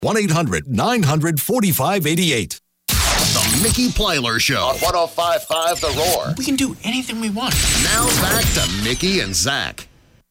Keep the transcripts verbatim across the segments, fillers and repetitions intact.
one eight hundred nine hundred forty-five eighty-eight. The Mickey Plyler Show on one oh five point five The Roar. We can do anything we want. Now back to Mickey and Zach.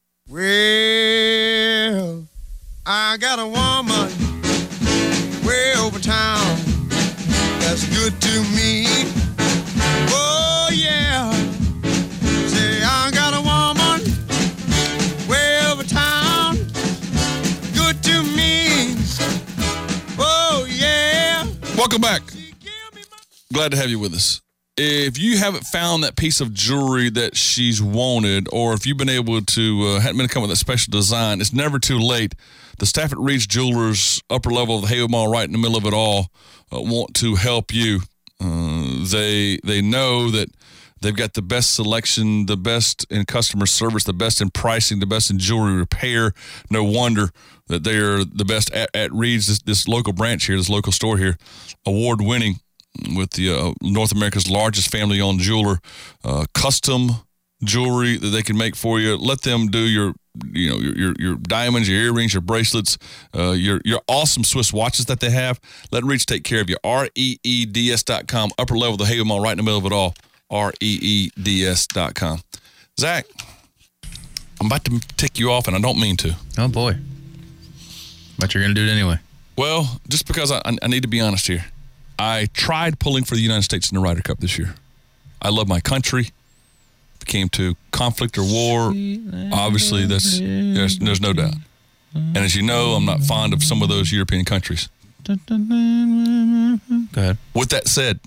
Well, I got a woman way over town that's good to me. Oh, yeah. Say, I got a woman way over town, good to me. Oh, yeah. Welcome back. Glad to have you with us. If you haven't found that piece of jewelry that she's wanted, or if you've been able to, uh, hadn't been to come with a special design, it's never too late. The staff at Reed's Jewelers, upper level of the Haywood Mall, right in the middle of it all, uh, want to help you. Uh, they they know that they've got the best selection, the best in customer service, the best in pricing, the best in jewelry repair. No wonder that they are the best at, at Reed's, this, this local branch here, this local store here, award-winning with the uh, North America's largest family-owned jeweler, uh, custom jewelry that they can make for you. Let them do your, you know, your your, your diamonds, your earrings, your bracelets, uh, your your awesome Swiss watches that they have. Let Reach take care of you. R E E D S dot com, upper level of the Haywood Mall, right in the middle of it all. R E E D S dot com. Zach, I'm about to tick you off, and I don't mean to. Oh, boy. But you're going to do it anyway. Well, just because I, I need to be honest here. I tried pulling for the United States in the Ryder Cup this year. I love my country. If it came to conflict or war, obviously that's there's, there's no doubt. And as you know, I'm not fond of some of those European countries. Go ahead. With that said,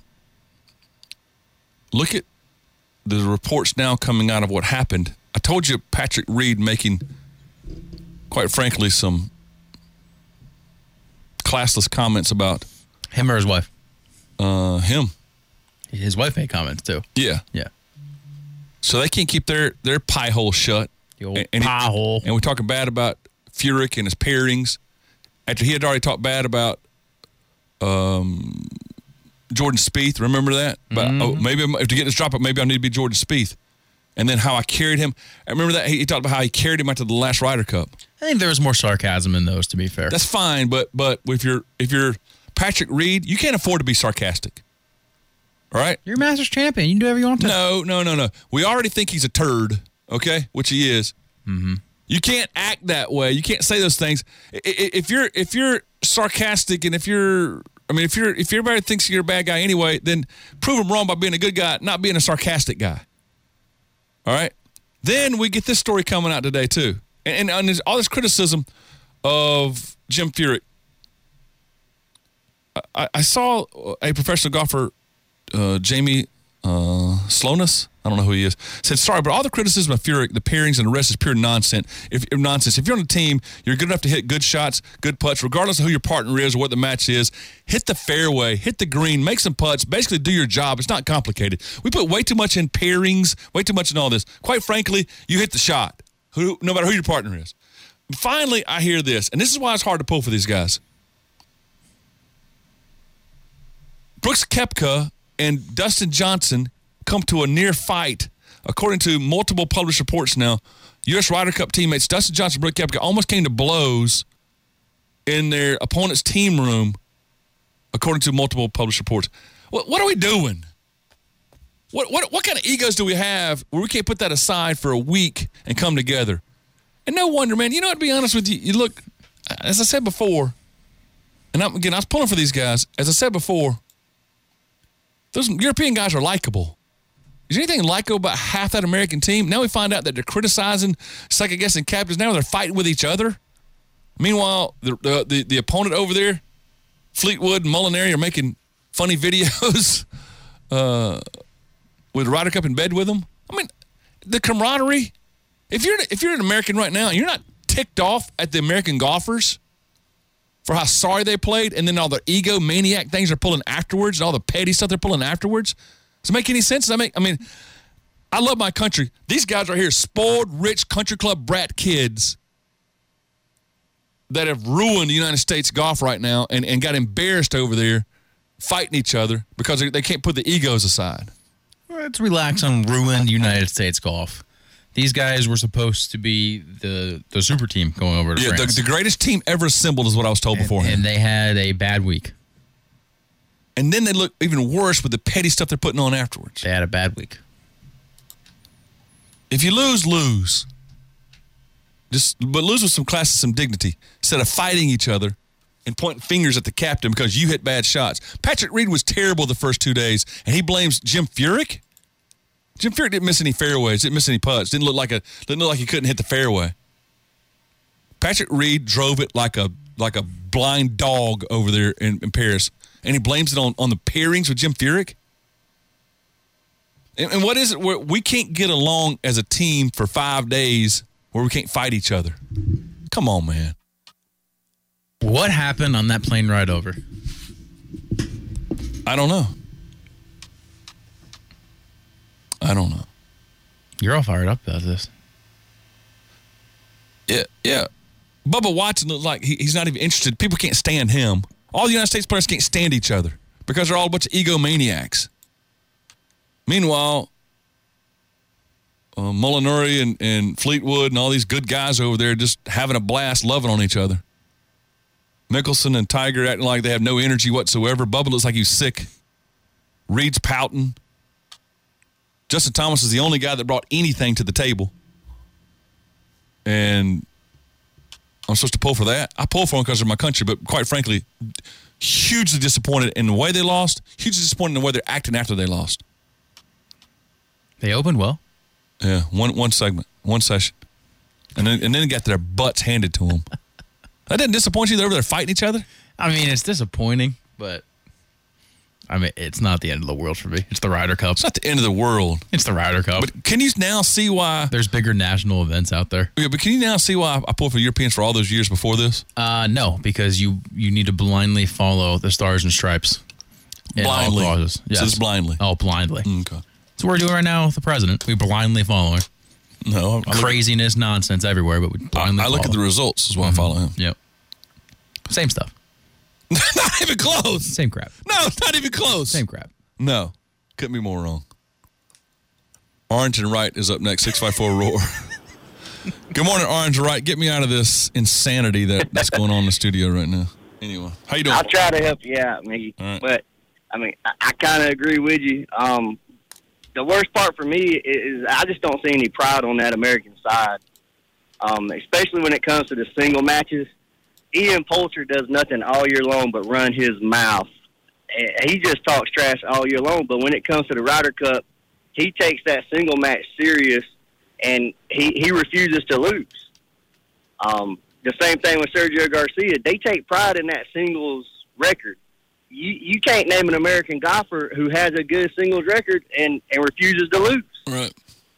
look at the reports now coming out of what happened. I told you Patrick Reed making, quite frankly, some classless comments about him or his wife. Uh, him. His wife made comments too. Yeah. Yeah. So they can't keep their, their pie hole shut. The old and, and pie he, hole. And we're talking bad about Furyk and his pairings. After he had already talked bad about um, Jordan Spieth. Remember that? But mm-hmm. oh, maybe I'm, if to get this drop, maybe I need to be Jordan Spieth. And then how I carried him. I remember that he, he talked about how he carried him out to the last Ryder Cup. I think there was more sarcasm in those, to be fair. That's fine, but but if you're if you're Patrick Reed, you can't afford to be sarcastic. All right? You're a Masters champion. You can do whatever you want to. No, no, no, no. We already think he's a turd, okay? Which he is. Mm-hmm. You can't act that way. You can't say those things. If you're if you're sarcastic and if you're I mean if you're if everybody thinks you're a bad guy anyway, then prove them wrong by being a good guy, not being a sarcastic guy. All right? Then we get this story coming out today too. And, and, and there's all this criticism of Jim Furyk. I, I saw a professional golfer, uh, Jamie uh, Slonis, I don't know who he is, said, sorry, but all the criticism of Furyk, the pairings and the rest is pure nonsense. If, if nonsense. If you're on a team, you're good enough to hit good shots, good putts, regardless of who your partner is or what the match is. Hit the fairway, hit the green, make some putts, basically do your job. It's not complicated. We put way too much in pairings, way too much in all this. Quite frankly, you hit the shot, who, no matter who your partner is. Finally, I hear this, and this is why it's hard to pull for these guys. Brooks Koepka and Dustin Johnson come to a near fight. According to multiple published reports now, U S Ryder Cup teammates Dustin Johnson and Brooks Koepka almost came to blows in their opponent's team room, according to multiple published reports. What, what are we doing? What, what, what kind of egos do we have where we can't put that aside for a week and come together? And no wonder, man. You know what, to be honest with you, you look, as I said before, and I'm, again, I was pulling for these guys. As I said before, those European guys are likable. Is there anything likable about half that American team? Now we find out that they're criticizing, second-guessing captains. Now they're fighting with each other. Meanwhile, the the, the, the opponent over there, Fleetwood and Molinari, are making funny videos uh, with Ryder Cup in bed with them. I mean, the camaraderie. If you're if you're an American right now and you're not ticked off at the American golfers for how sorry they played, and then all the ego maniac things they're pulling afterwards, and all the petty stuff they're pulling afterwards. Does it make any sense? Does that make, I mean, I love my country. These guys are here, spoiled, rich, country club brat kids that have ruined the United States golf right now and, and got embarrassed over there fighting each other because they, they can't put the egos aside. Let's relax on ruined United States golf. These guys were supposed to be the the super team going over to Yeah, the, France. the greatest team ever assembled is what I was told and, beforehand. and they had a bad week. And then they look even worse with the petty stuff they're putting on afterwards. They had a bad week. If you lose, lose. Just, but lose with some class and some dignity instead of fighting each other and pointing fingers at the captain because you hit bad shots. Patrick Reed was terrible the first two days, and he blames Jim Furyk. Jim Furyk didn't miss any fairways, didn't miss any putts, didn't look like a didn't look like he couldn't hit the fairway. Patrick Reed drove it like a like a blind dog over there in, in Paris, and he blames it on, on the pairings with Jim Furyk. And, and what is it where we can't get along as a team for five days where we can't fight each other? Come on, man. What happened on that plane ride over? I don't know. I don't know. You're all fired up about this. Yeah, yeah. Bubba Watson looks like he, he's not even interested. People can't stand him. All the United States players can't stand each other because they're all a bunch of egomaniacs. Meanwhile, uh, Molinari and, and Fleetwood and all these good guys over there just having a blast, loving on each other. Mickelson and Tiger acting like they have no energy whatsoever. Bubba looks like he's sick. Reed's pouting. Justin Thomas is the only guy that brought anything to the table. And I'm supposed to pull for that. I pull for them because they're my country, but quite frankly, hugely disappointed in the way they lost, hugely disappointed in the way they're acting after they lost. They opened well. Yeah, one one segment, one session. And then and then got their butts handed to them. That didn't disappoint you? They're over there fighting each other? I mean, it's disappointing, but I mean, it's not the end of the world for me. It's the Ryder Cup. It's not the end of the world. It's the Ryder Cup. But can you now see why? There's bigger national events out there. Yeah, but can you now see why I pulled for Europeans for all those years before this? Uh, no, because you you need to blindly follow the stars and stripes. in all Blindly. clauses. Yes. So it's blindly. Oh, blindly. Okay. That's what we're doing right now with the president. We blindly follow him. No, I look, Craziness, nonsense everywhere, but we I, blindly I look follow. at the results is why I follow him. Yep. Same stuff. Not even close. Same crap. No, it's not even close. Same crap. No, couldn't be more wrong. Orange and Wright is up next. six five four roar. Good morning, Orange and Wright. Get me out of this insanity that, that's going on in the studio right now. Anyway, how you doing? I'll try to help you out, Mickey. All right. But, I mean, I, I kind of agree with you. Um, the worst part for me is I just don't see any pride on that American side, um, especially when it comes to the single matches. Ian Poulter does nothing all year long but run his mouth. And he just talks trash all year long, but when it comes to the Ryder Cup, he takes that single match serious, and he, he refuses to lose. Um, the same thing with Sergio Garcia. They take pride in that singles record. You you can't name an American golfer who has a good singles record and, and refuses to lose. Right.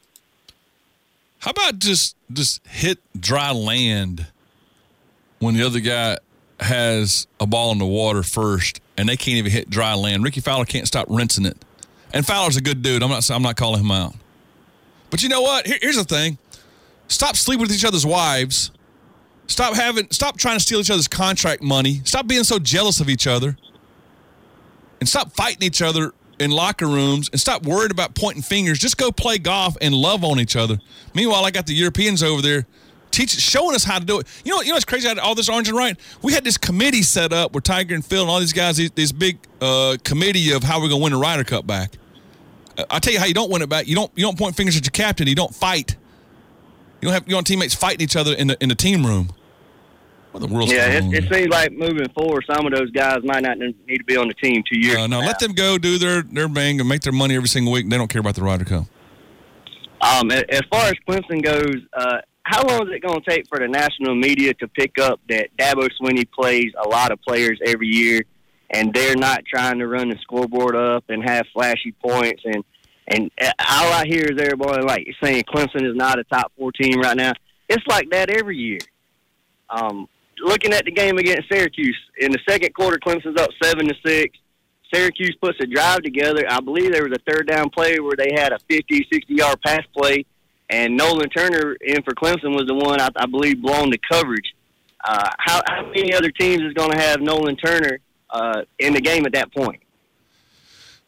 How about just just hit dry land when the other guy has a ball in the water first and they can't even hit dry land? Ricky Fowler can't stop rinsing it. And Fowler's a good dude. I'm not I'm not calling him out. But you know what? Here, here's the thing. Stop sleeping with each other's wives. Stop having stop trying to steal each other's contract money. Stop being so jealous of each other. And stop fighting each other in locker rooms and stop worried about pointing fingers. Just go play golf and love on each other. Meanwhile, I got the Europeans over there teach, showing us how to do it. You know, you know what's crazy about all this, Orange and Wright? We had this committee set up where Tiger and Phil and all these guys, these, this big uh, committee of how we're going to win the Ryder Cup back. Uh, I'll tell you how you don't win it back. You don't you don't point fingers at your captain. You don't fight. You don't have you don't have teammates fighting each other in the in the team room. What the world's Yeah, going it, on? it seems like moving forward, some of those guys might not need to be on the team two years Uh, no, from let now. them go do their, their bang and make their money every single week. They don't care about the Ryder Cup. Um, a- as far as Clemson goes, uh, how long is it going to take for the national media to pick up that Dabo Swinney plays a lot of players every year, and they're not trying to run the scoreboard up and have flashy points? And, and all I hear is everybody like saying Clemson is not a top four team right now. It's like that every year. Um, looking at the game against Syracuse, in the second quarter, Clemson's up seven to six. Syracuse puts a drive together. I believe there was a third down play where they had a fifty, sixty-yard pass play, and Nolan Turner in for Clemson was the one, I, I believe, blown the coverage. Uh, how, how many other teams is going to have Nolan Turner uh, in the game at that point?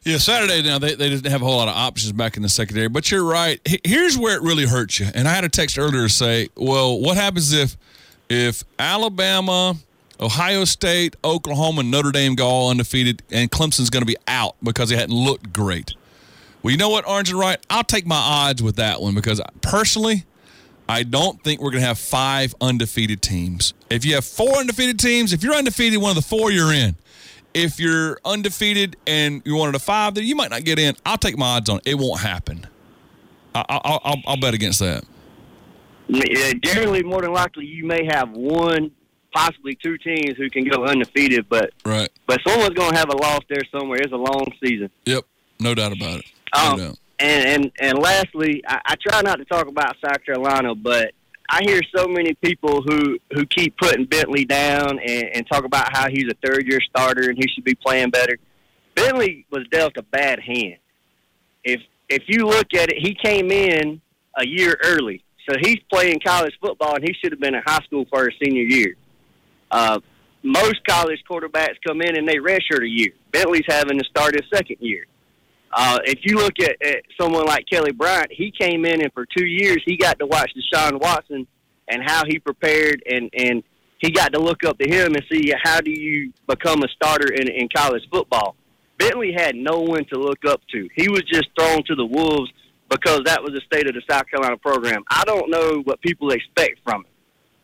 Yeah, Saturday now, they, they didn't have a whole lot of options back in the secondary. But you're right. Here's where it really hurts you. And I had a text earlier to say, well, what happens if if Alabama, Ohio State, Oklahoma, and Notre Dame go all undefeated and Clemson's going to be out because they hadn't looked great? Well, you know what, Orange and Right? I'll take my odds with that one because personally, I don't think we're going to have five undefeated teams. If you have four undefeated teams, if you're undefeated, one of the four, you're in. If you're undefeated and you're one of the five, then you might not get in. I'll take my odds on it. It won't happen. I, I, I'll, I'll bet against that. Yeah, generally, more than likely, you may have one, possibly two teams who can go undefeated, but right. but someone's going to have a loss there somewhere. It's a long season. Yep, no doubt about it. No um, doubt. And, and, and lastly, I, I try not to talk about South Carolina, but I hear so many people who, who keep putting Bentley down and, and talk about how he's a third-year starter and he should be playing better. Bentley was dealt a bad hand. If if you look at it, he came in a year early. So he's playing college football, and he should have been in high school for his senior year. Uh, most college quarterbacks come in and they redshirt a year. Bentley's having to start his second year. Uh, if you look at, at someone like Kelly Bryant, he came in and for two years he got to watch Deshaun Watson and how he prepared, and, and he got to look up to him and see how do you become a starter in, in college football. Bentley had no one to look up to. He was just thrown to the wolves because that was the state of the South Carolina program. I don't know what people expect from it.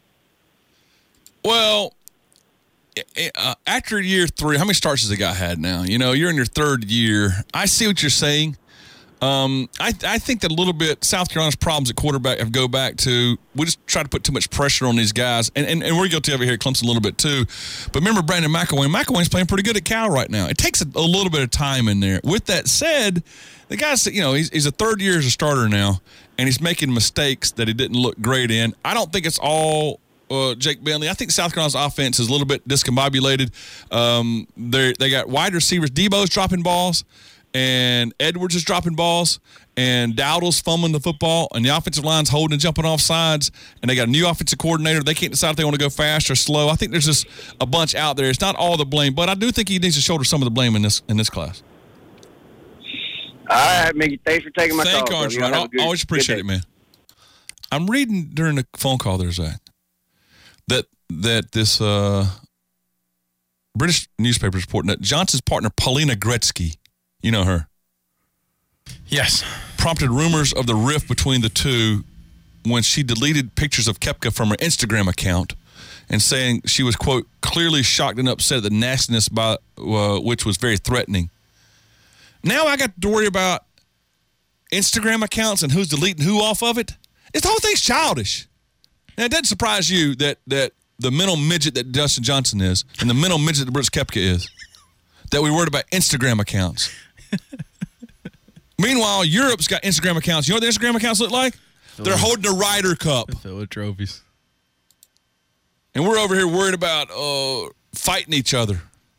Well, uh, after year three, how many starts has the guy had now? You know, you're in your third year. I see what you're saying. Um, I, I think that a little bit South Carolina's problems at quarterback have go back to we just try to put too much pressure on these guys, and, and, and we're guilty over here at Clemson a little bit too. But remember Brandon McElwain. McElwain's playing pretty good at Cal right now. It takes a, a little bit of time in there. With that said, the guy's, you know, he's, he's a third year as a starter now, and he's making mistakes that he didn't look great in. I don't think it's all uh, Jake Bentley. I think South Carolina's offense is a little bit discombobulated. Um, they they got wide receivers. Debo's dropping balls, and Edwards is dropping balls, and Dowdle's fumbling the football, and the offensive line's holding and jumping off sides, and they got a new offensive coordinator. They can't decide if they want to go fast or slow. I think there's just a bunch out there. It's not all the blame, but I do think he needs to shoulder some of the blame in this in this class. All right, Mickey. Thanks for taking my Thank call. Thank you, I always appreciate it, man. I'm reading during the phone call there, Zach, that that this uh, British newspaper is reporting that Johnson's partner, Paulina Gretzky, you know her, yes, prompted rumors of the rift between the two when she deleted pictures of Koepka from her Instagram account and saying she was, quote, clearly shocked and upset at the nastiness by uh, which was very threatening. Now I got to worry about Instagram accounts and who's deleting who off of it. It's the whole thing's childish. Now, it doesn't surprise you that that the mental midget that Dustin Johnson is and the mental midget that Brooks Koepka is, that we worried about Instagram accounts. Meanwhile, Europe's got Instagram accounts. You know what the Instagram accounts look like? Fill They're holding a Ryder Cup. Fill with trophies. And we're over here worried about uh, fighting each other.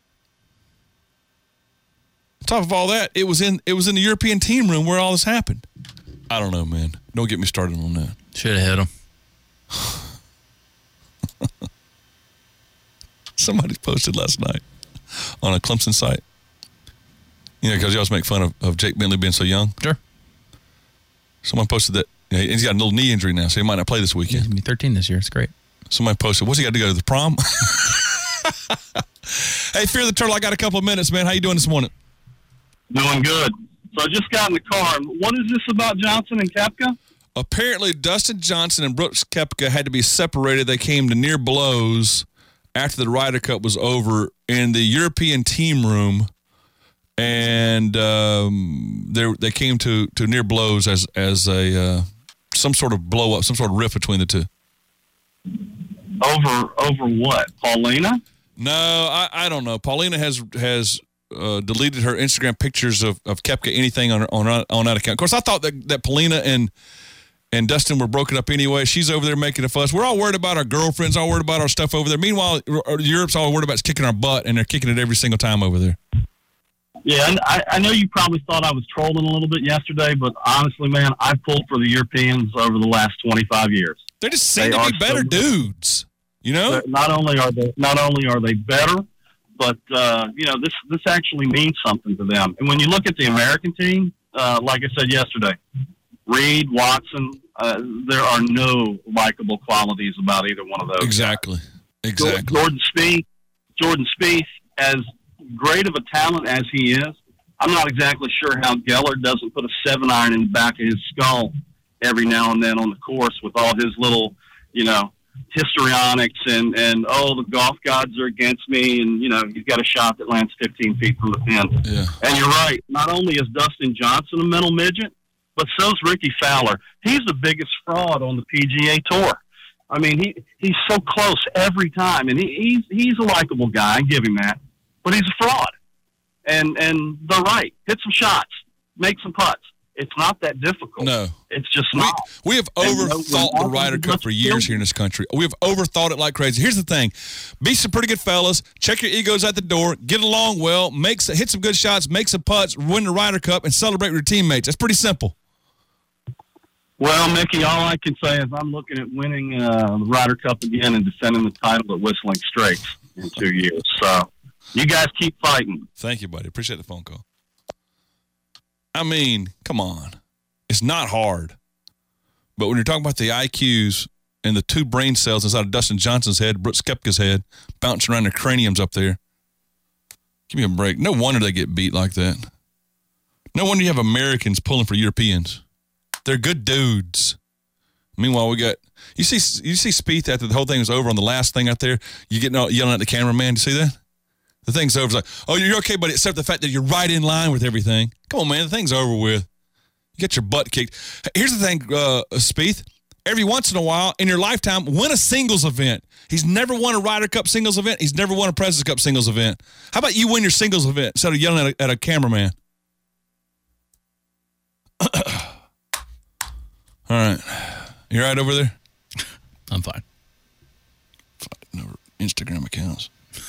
On top of all that, it was in it was in the European team room where all this happened. I don't know, man. Don't get me started on that. Should have hit him. Somebody posted last night on a Clemson site. You know, because you always make fun of, of Jake Bentley being so young. Sure. Someone posted that you know, he's got a little knee injury now, so he might not play this weekend. He's going to be thirteen this year. It's great. Somebody posted, what's he got to go to the prom? Hey, Fear the Turtle, I got a couple of minutes, man. How you doing this morning? Doing good. So I just got in the car. What is this about Johnson and Koepka? Apparently, Dustin Johnson and Brooks Koepka had to be separated. They came to near blows after the Ryder Cup was over in the European team room, and um, they they came to, to near blows as as a uh, some sort of blow up, some sort of rift between the two. Over over what? Paulina? No, I, I don't know. Paulina has has. Uh, deleted her Instagram pictures of, of Koepka, anything on on on that account. Of course, I thought that, that Paulina and and Dustin were broken up anyway. She's over there making a fuss. We're all worried about our girlfriends, all worried about our stuff over there. Meanwhile, Europe's all worried about kicking our butt, and they're kicking it every single time over there. Yeah, and I, I know you probably thought I was trolling a little bit yesterday, but honestly, man, I've pulled for the Europeans over the last twenty-five years. They just seem they to be better so dudes, you know? Not only are they not only are they better, but uh, you know, this this actually means something to them. And when you look at the American team, uh, like I said yesterday, Reed, Watson, uh, there are no likable qualities about either one of those. Exactly. Exactly. Jordan Spieth, Jordan Spieth, as great of a talent as he is, I'm not exactly sure how Geller doesn't put a seven iron in the back of his skull every now and then on the course with all his little, you know, histrionics and, and, oh, the golf gods are against me. And, you know, he's got a shot that lands fifteen feet from the pin. Yeah. And you're right. Not only is Dustin Johnson a mental midget, but so's Ricky Fowler. He's the biggest fraud on the P G A Tour. I mean, he, he's so close every time. And he, he's, he's a likable guy. I give him that. But he's a fraud. And, and they're right. Hit some shots. Make some putts. It's not that difficult. No. It's just We, not. we have overthought the Ryder Cup for years here in this country. We have overthought it like crazy. Here's the thing. Be some pretty good fellas. Check your egos at the door. Get along well. Make some, hit some good shots. Make some putts. Win the Ryder Cup and celebrate with your teammates. That's pretty simple. Well, Mickey, all I can say is I'm looking at winning uh, the Ryder Cup again and defending the title at Whistling Straits in two years. So you guys keep fighting. Thank you, buddy. Appreciate the phone call. I mean, come on. It's not hard. But when you're talking about the I Qs and the two brain cells inside of Dustin Johnson's head, Brooks Koepka's head, bouncing around their craniums up there, give me a break. No wonder they get beat like that. No wonder you have Americans pulling for Europeans. They're good dudes. Meanwhile, we got you see you see Spieth after the whole thing was over on the last thing out there. You getting all yelling at the cameraman. You see that? The thing's over. It's like, oh, you're okay, buddy, except the fact that you're right in line with everything. Come on, man. The thing's over with. You get your butt kicked. Here's the thing, uh, Spieth. Every once in a while in your lifetime, win a singles event. He's never won a Ryder Cup singles event. He's never won a President's Cup singles event. How about you win your singles event instead of yelling at a, at a cameraman? All right. You all right over there? I'm fine. Fighting over Instagram accounts.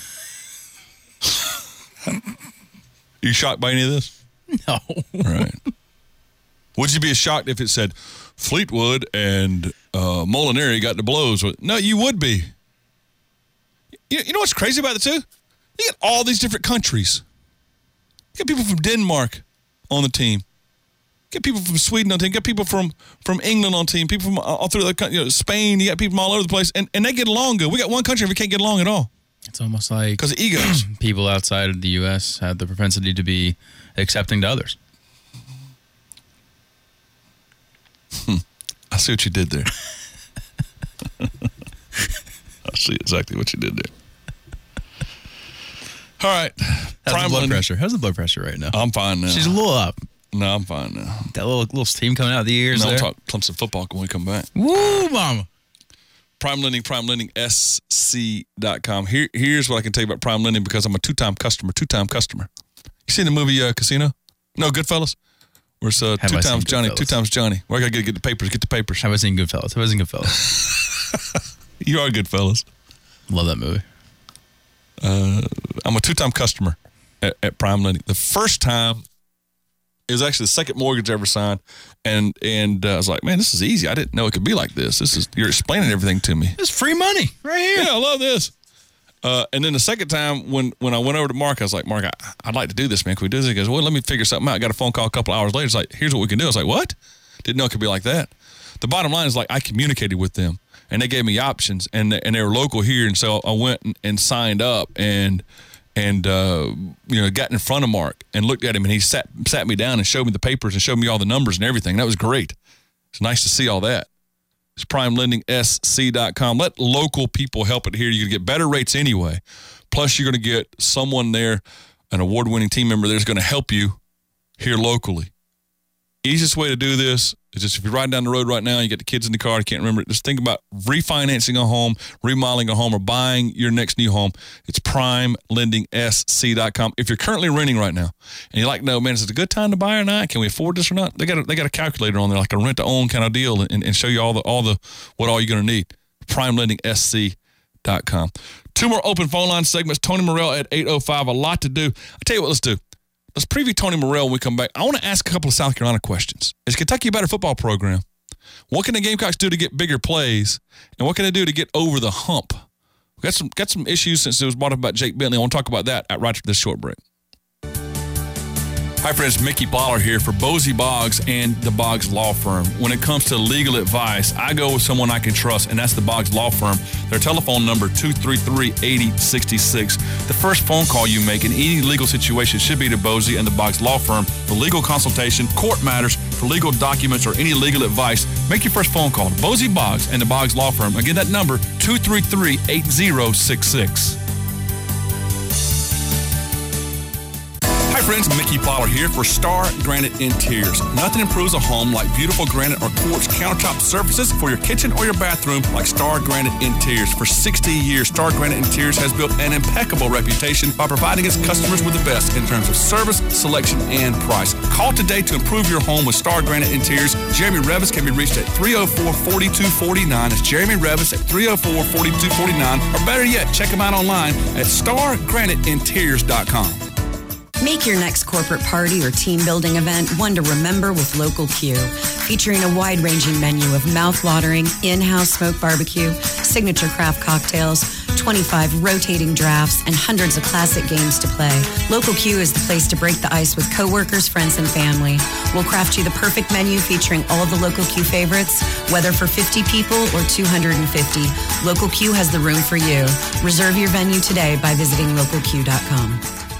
You shocked by any of this? No. All right. Would you be shocked if it said Fleetwood and uh, Molinari got the blows? No, you would be. You, you know what's crazy about the two? You got all these different countries. You got people from Denmark on the team. You got people from Sweden on the team. You got people from, from England on the team. People from all through the country, you know, Spain. You got people from all over the place. And, and they get along good. We got one country and we can't get along at all. It's almost like because of egos. People outside of the U S have the propensity to be accepting to others. Hmm. I see what you did there. I see exactly what you did there. All right. How's Prime the blood London. pressure? How's the blood pressure right now? I'm fine now. She's a little up. No, I'm fine now. That little little steam coming out of the ears No, there. I'll talk Clemson football when we come back. Woo, mama. Prime Lending, Prime Lending S C dot com. Here, here's what I can tell you about Prime Lending because I'm a two-time customer, two-time customer. You seen the movie uh, Casino? No, Goodfellas? Where it's uh, Have two I times seen Johnny, Goodfellas? two times Johnny. Where I got to get, get the papers, get the papers. Have I seen Goodfellas? Have I seen Goodfellas? You are Goodfellas. Love that movie. Uh, I'm a two-time customer at, at Prime Lending. The first time, it was actually the second mortgage I ever signed, and and uh, I was like, man, this is easy. I didn't know it could be like this. This is you're explaining everything to me. It's free money right here. Yeah, I love this. Uh, and then the second time when, when I went over to Mark, I was like, Mark, I, I'd like to do this, man. Can we do this? He goes, well, let me figure something out. I got a phone call a couple hours later. It's like, here's what we can do. I was like, what? Didn't know it could be like that. The bottom line is like I communicated with them, and they gave me options, and and they were local here, and so I went and, and signed up, and and uh, you know got in front of Mark and looked at him, and he sat sat me down and showed me the papers and showed me all the numbers and everything. That was great. It's nice to see all that. It's Prime Lending S C dot com. Let local people help it here. You're going to get better rates anyway. Plus, you're going to get someone there, an award-winning team member that's going to help you here locally. Easiest way to do this is just if you're riding down the road right now, you get the kids in the car, you can't remember it, just think about refinancing a home, remodeling a home, or buying your next new home. It's Prime Lending S C dot com. If you're currently renting right now and you're like, no, man, is it a good time to buy or not? Can we afford this or not? They got a, they got a calculator on there, like a rent-to-own kind of deal, and, and show you all the all the what all you're going to need. Prime Lending S C dot com. Two more open phone line segments. Tony Morrell at eight oh five. A lot to do. I'll tell you what, let's do. Let's preview Tony Morrell when we come back. I want to ask a couple of South Carolina questions. Is Kentucky a better football program? What can the Gamecocks do to get bigger plays? And what can they do to get over the hump We've got some, got some issues since it was brought up about Jake Bentley. I want to talk about that at right after this short break. Hi, friends. Mickey Plyler here for Bosie Boggs and the Boggs Law Firm. When it comes to legal advice, I go with someone I can trust, and that's the Boggs Law Firm. Their telephone number, two three three, eight zero six six. The first phone call you make in any legal situation should be to Bosie and the Boggs Law Firm for legal consultation, court matters, for legal documents, or any legal advice. Make your first phone call to Bosie Boggs and the Boggs Law Firm. Again, that number, two three three, eight zero six six. Hi friends, Mickey Plyler here for Star Granite Interiors. Nothing improves a home like beautiful granite or quartz countertop surfaces for your kitchen or your bathroom like Star Granite Interiors. For sixty years, Star Granite Interiors has built an impeccable reputation by providing its customers with the best in terms of service, selection, and price. Call today to improve your home with Star Granite Interiors. Jeremy Revis can be reached at three oh four, four two four nine. It's Jeremy Revis at three oh four, four two four nine. Or better yet, check him out online at star granite interiors dot com. Make your next corporate party or team building event one to remember with Local Q. Featuring a wide-ranging menu of mouth-watering, in-house smoked barbecue, signature craft cocktails, twenty-five rotating drafts, and hundreds of classic games to play. Local Q is the place to break the ice with coworkers, friends, and family. We'll craft you the perfect menu featuring all of the Local Q favorites, whether for fifty people or two hundred fifty. Local Q has the room for you. Reserve your venue today by visiting local q dot com.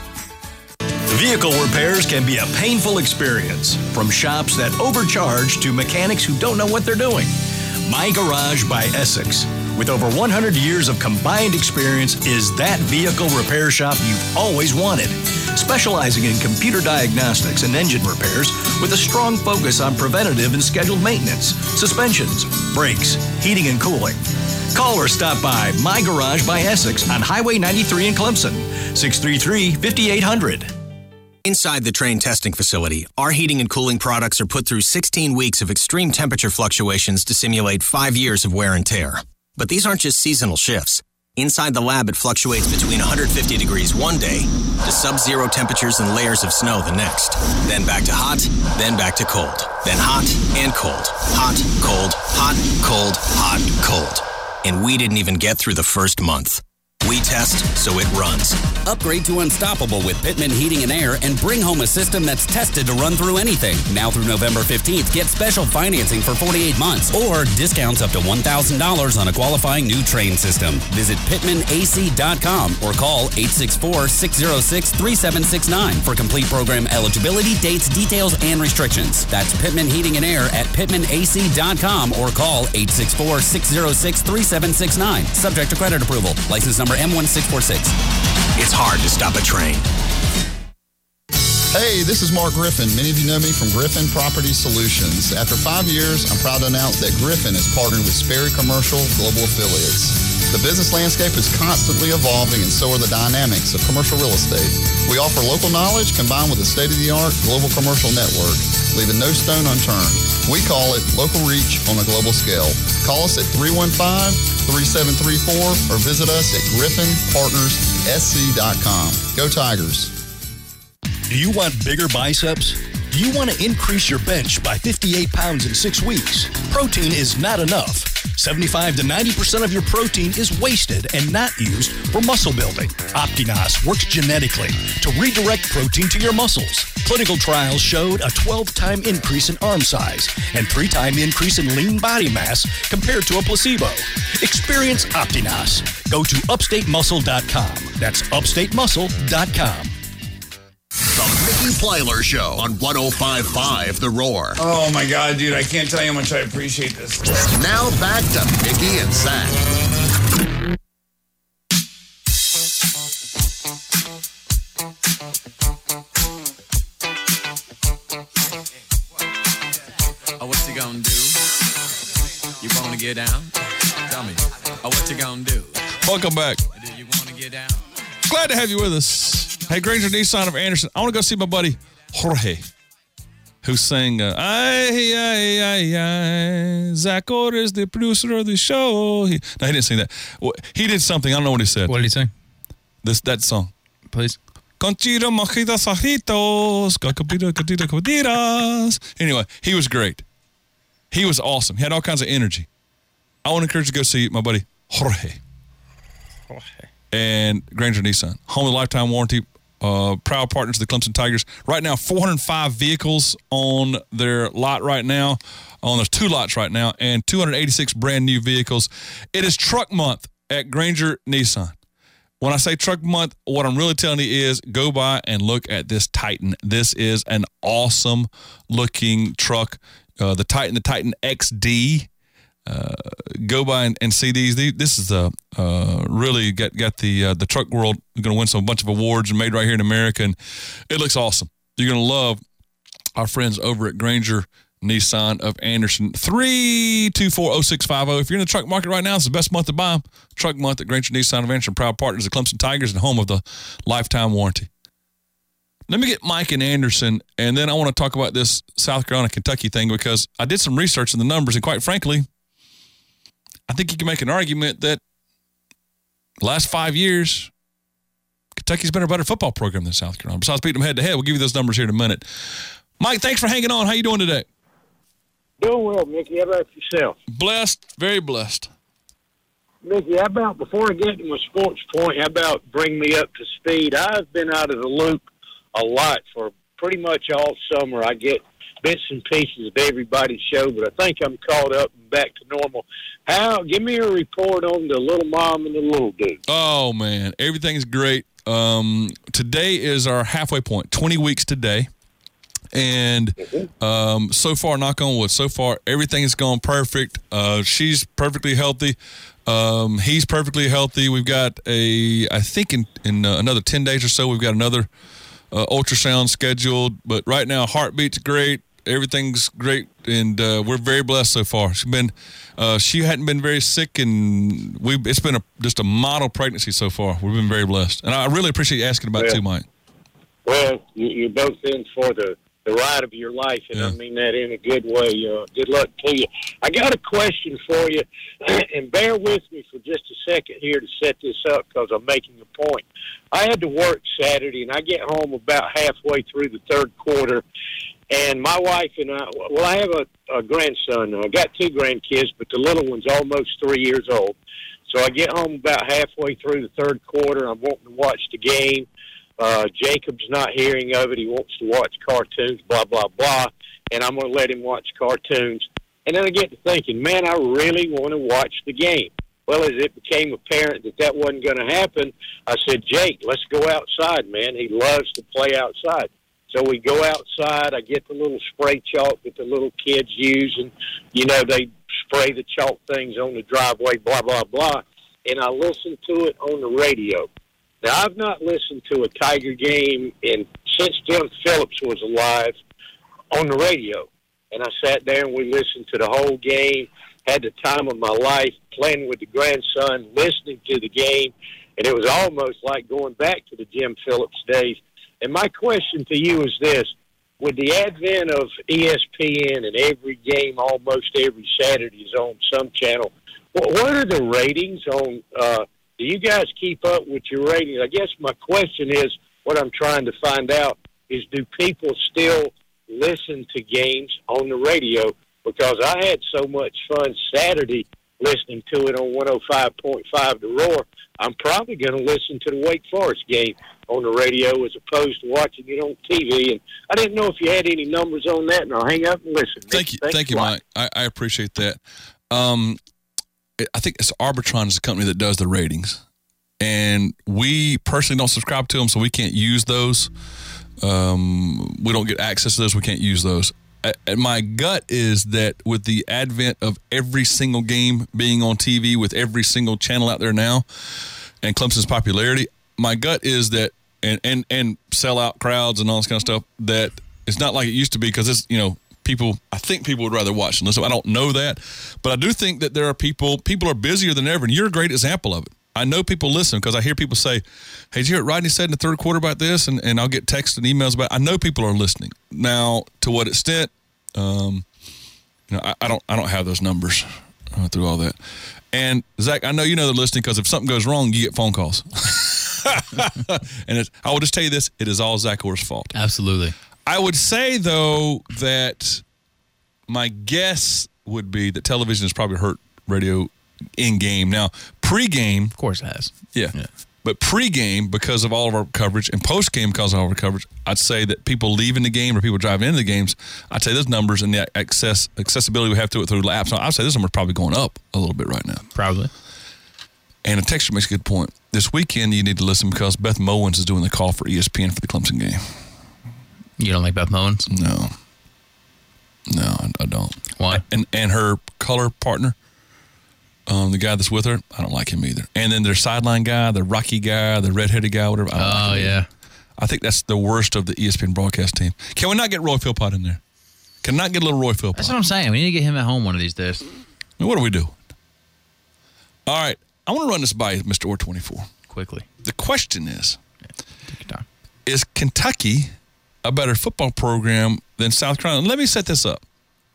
Vehicle repairs can be a painful experience, from shops that overcharge to mechanics who don't know what they're doing. My Garage by Essex, with over one hundred years of combined experience, is that vehicle repair shop you've always wanted. Specializing in computer diagnostics and engine repairs with a strong focus on preventative and scheduled maintenance, suspensions, brakes, heating and cooling. Call or stop by My Garage by Essex on Highway ninety-three in Clemson, six three three, five eight zero zero. Inside the Trane testing facility, our heating and cooling products are put through sixteen weeks of extreme temperature fluctuations to simulate five years of wear and tear. But these aren't just seasonal shifts. Inside the lab, it fluctuates between one hundred fifty degrees one day to sub-zero temperatures and layers of snow the next. Then back to hot, then back to cold. Then hot and cold. Hot, cold, hot, cold, hot, cold. And we didn't even get through the first month. We test, so it runs. Upgrade to Unstoppable with Pittman Heating and Air and bring home a system that's tested to run through anything. Now through November fifteenth, get special financing for forty-eight months or discounts up to one thousand dollars on a qualifying new Trane system. Visit pittman a c dot com or call eight six four, six oh six, three seven six nine for complete program eligibility, dates, details, and restrictions. That's Pittman Heating and Air at pittman a c dot com or call eight six four, six oh six, three seven six nine. Subject to credit approval. License number M one six four six. It's hard to stop a train. Hey, this is Mark Griffin. Many of you know me from Griffin Property Solutions. After five years, I'm proud to announce that Griffin has partnered with Sperry Commercial Global Affiliates. The business landscape is constantly evolving, and so are the dynamics of commercial real estate. We offer local knowledge combined with a state-of-the-art global commercial network, leaving no stone unturned. We call it local reach on a global scale. Call us at three one five, three seven three four or visit us at griffin partners s c dot com. Go Tigers. Do you want bigger biceps? Do you want to increase your bench by fifty-eight pounds in six weeks? Protein is not enough. seventy-five to ninety percent of your protein is wasted and not used for muscle building. Optinos works genetically to redirect protein to your muscles. Clinical trials showed a twelve-time increase in arm size and three-time increase in lean body mass compared to a placebo. Experience Optinos. Go to upstate muscle dot com. That's upstate muscle dot com. The Mickey Plyler Show on one oh five point five The Roar. Oh, my God, dude. I can't tell you how much I appreciate this. Now back to Mickey and Zach. Oh, what you gonna do? You wanna get down? Tell me. Oh, what you gonna do? Welcome back. Do you wanna get down? Glad to have you with us. Hey, Granger Nissan of Anderson. I want to go see my buddy Jorge, who sang uh, "Ay, ay, ay, ay, Zach Orr is the producer of the show." He, no, he didn't sing that. Well, he did something. I don't know what he said. What did he sing? This that song. Please. Conchita mojitas ajitos, cacapita catita coditas. Anyway, he was great. He was awesome. He had all kinds of energy. I want to encourage you to go see my buddy Jorge. and Granger Nissan. Home of the lifetime warranty. Uh, proud partners of the Clemson Tigers. Right now, four hundred five vehicles on their lot right now. On there's two lots right now, and two hundred eighty-six brand new vehicles. It is truck month at Granger Nissan. When I say truck month, what I'm really telling you is go by and look at this Titan. This is an awesome looking truck. Uh, the Titan, the Titan X D. Uh, go by and, and see these. these. This is a uh, really got got the uh, the truck world going to win some bunch of awards and made right here in America, and it looks awesome. You're going to love our friends over at Granger Nissan of Anderson. three two four, oh six five oh. If you're in the truck market right now, it's the best month to buy them. Truck month at Granger Nissan of Anderson. Proud partners of Clemson Tigers and home of the lifetime warranty. Let me get Mike and Anderson, and then I want to talk about this South Carolina Kentucky thing because I did some research in the numbers, and quite frankly, I think you can make an argument that the last five years, Kentucky's been a better football program than South Carolina. Besides beating them head-to-head, we'll give you those numbers here in a minute. Mike, thanks for hanging on. How you doing today? Doing well, Mickey. How about yourself? Blessed, very blessed. Mickey, how about, before I get to my sports point, how about bring me up to speed? I've been out of the loop a lot for pretty much all summer. I get bits and pieces of everybody's show, but I think I'm caught up and back to normal. How? Give me a report on the little mom and the little dude. Oh, man. Everything's great. Um, today is our halfway point, twenty weeks today. And um, so far, knock on wood, so far, everything has gone perfect. Uh, she's perfectly healthy. Um, he's perfectly healthy. We've got a, I think in, in uh, another ten days or so, we've got another uh, ultrasound scheduled. But right now, heartbeat's great. Everything's great, and uh, we're very blessed so far. She's been, uh, she hadn't been very sick, and we it's been a, just a model pregnancy so far. We've been very blessed, and I really appreciate you asking about well, it too, Mike. Well, you, you're both in for the, the ride of your life, and yeah. I mean that in a good way. Uh, good luck to you. I got a question for you, and bear with me for just a second here to set this up because I'm making a point. I had to work Saturday, and I get home about halfway through the third quarter. And my wife and I, well, I have a, a grandson. I got two grandkids, but the little one's almost three years old. So I get home about halfway through the third quarter. I'm wanting to watch the game. Uh, Jacob's not hearing of it. He wants to watch cartoons, blah, blah, blah. And I'm going to let him watch cartoons. And then I get to thinking, man, I really want to watch the game. Well, as it became apparent that that wasn't going to happen, I said, Jake, let's go outside, man. He loves to play outside. So we go outside. I get the little spray chalk that the little kids use, and, you know, they spray the chalk things on the driveway, blah, blah, blah. And I listen to it on the radio. Now, I've not listened to a Tiger game in, since Jim Phillips was alive on the radio. And I sat there and we listened to the whole game, had the time of my life playing with the grandson, listening to the game, and it was almost like going back to the Jim Phillips days. And my question to you is this. With the advent of E S P N and every game almost every Saturday is on some channel, what are the ratings on, uh, do you guys keep up with your ratings? I guess my question is, what I'm trying to find out is, do people still listen to games on the radio? Because I had so much fun Saturday listening to it on one oh five point five The Roar. I'm probably going to listen to the Wake Forest game on the radio as opposed to watching it on T V. And I didn't know if you had any numbers on that, and I'll hang up and listen. Thank you, thank you, Mike. I, I appreciate that. Um, I think it's Arbitron is the company that does the ratings, and we personally don't subscribe to them, so we can't use those. Um, we don't get access to those. We can't use those. And my gut is that with the advent of every single game being on T V with every single channel out there now and Clemson's popularity, my gut is that, and, and, and sellout crowds and all this kind of stuff, that it's not like it used to be because it's, you know, people, I think people would rather watch and listen. I don't know that, but I do think that there are people, people are busier than ever, and you're a great example of it. I know people listen because I hear people say, hey, did you hear what Rodney said in the third quarter about this? And, and I'll get texts and emails about it. I know people are listening. Now, to what extent, um, you know, I, I don't I don't have those numbers uh, through all that. And, Zach, I know you know they're listening because if something goes wrong, you get phone calls. And it's, I will just tell you this, it is all Zach Orr's fault. Absolutely. I would say, though, that my guess would be that television has probably hurt radio in game. Now, pre-game, of course it has. Yeah. yeah. But pregame, because of all of our coverage, and postgame because of all of our coverage, I'd say that people leaving the game or people driving into the games, I'd say those numbers and the access accessibility we have to it through apps, I'd say those numbers are probably going up a little bit right now. Probably. And a texter makes a good point. This weekend, you need to listen because Beth Mowins is doing the call for E S P N for the Clemson game. You don't like Beth Mowins? No. No, I, I don't. Why? And and her color partner, um, the guy that's with her, I don't like him either. And then their sideline guy, the Rocky guy, the redheaded guy, whatever. I don't oh, like him yeah. either. I think that's the worst of the E S P N broadcast team. Can we not get Roy Philpott in there? Can not get a little Roy Philpott? That's what I'm saying. We need to get him at home one of these days. I mean, what do we do? All right. I want to run this by Mister Orr twenty-four. Quickly. The question is, yeah, take your time. Is Kentucky a better football program than South Carolina? Let me set this up.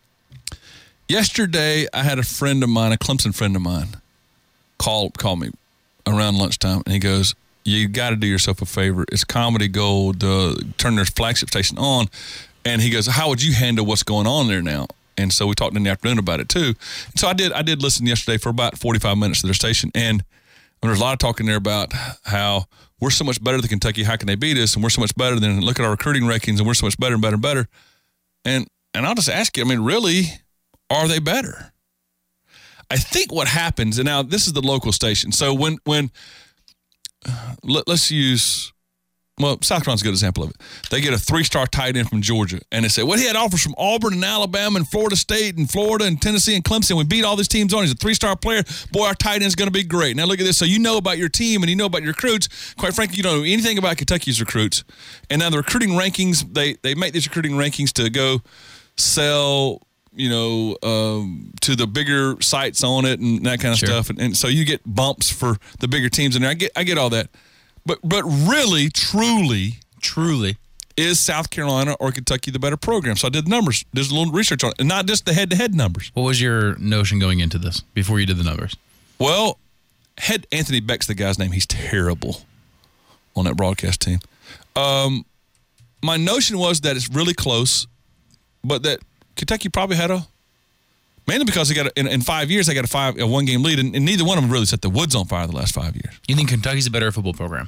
Yesterday, I had a friend of mine, a Clemson friend of mine, call call me around lunchtime, and he goes, you got to do yourself a favor. It's Comedy Gold. Uh, turn their flagship station on. And he goes, how would you handle what's going on there now? And so we talked in the afternoon about it, too. And so I did I did listen yesterday for about forty-five minutes to their station. And there's a lot of talking there about how we're so much better than Kentucky. How can they beat us? And we're so much better than, look at our recruiting rankings, and we're so much better and better and better. And and I'll just ask you, I mean, really, are they better? I think what happens, and now this is the local station. So when, when uh, let, let's use, well, South Carolina's a good example of it. They get a three-star tight end from Georgia, and they say, well, he had offers from Auburn and Alabama and Florida State and Florida and Tennessee and Clemson. We beat all these teams on. He's a three-star player. Boy, our tight end's going to be great. Now look at this. So you know about your team and you know about your recruits. Quite frankly, you don't know anything about Kentucky's recruits. And now the recruiting rankings, they, they make these recruiting rankings to go sell, you know, um, to the bigger sites on it and that kind of sure. stuff. And, and so you get bumps for the bigger teams in there. I get I get all that. But but really, truly, truly, is South Carolina or Kentucky the better program? So I did the numbers. There's a little research on it, and not just the head-to-head numbers. What was your notion going into this before you did the numbers? Well, head Anthony Beck's the guy's name. He's terrible on that broadcast team. Um, my notion was that it's really close, but that Kentucky probably had a, mainly because they got a, in, in five years they got a five a one game lead, and, and neither one of them really set the woods on fire the last five years. You think Kentucky's a better football program?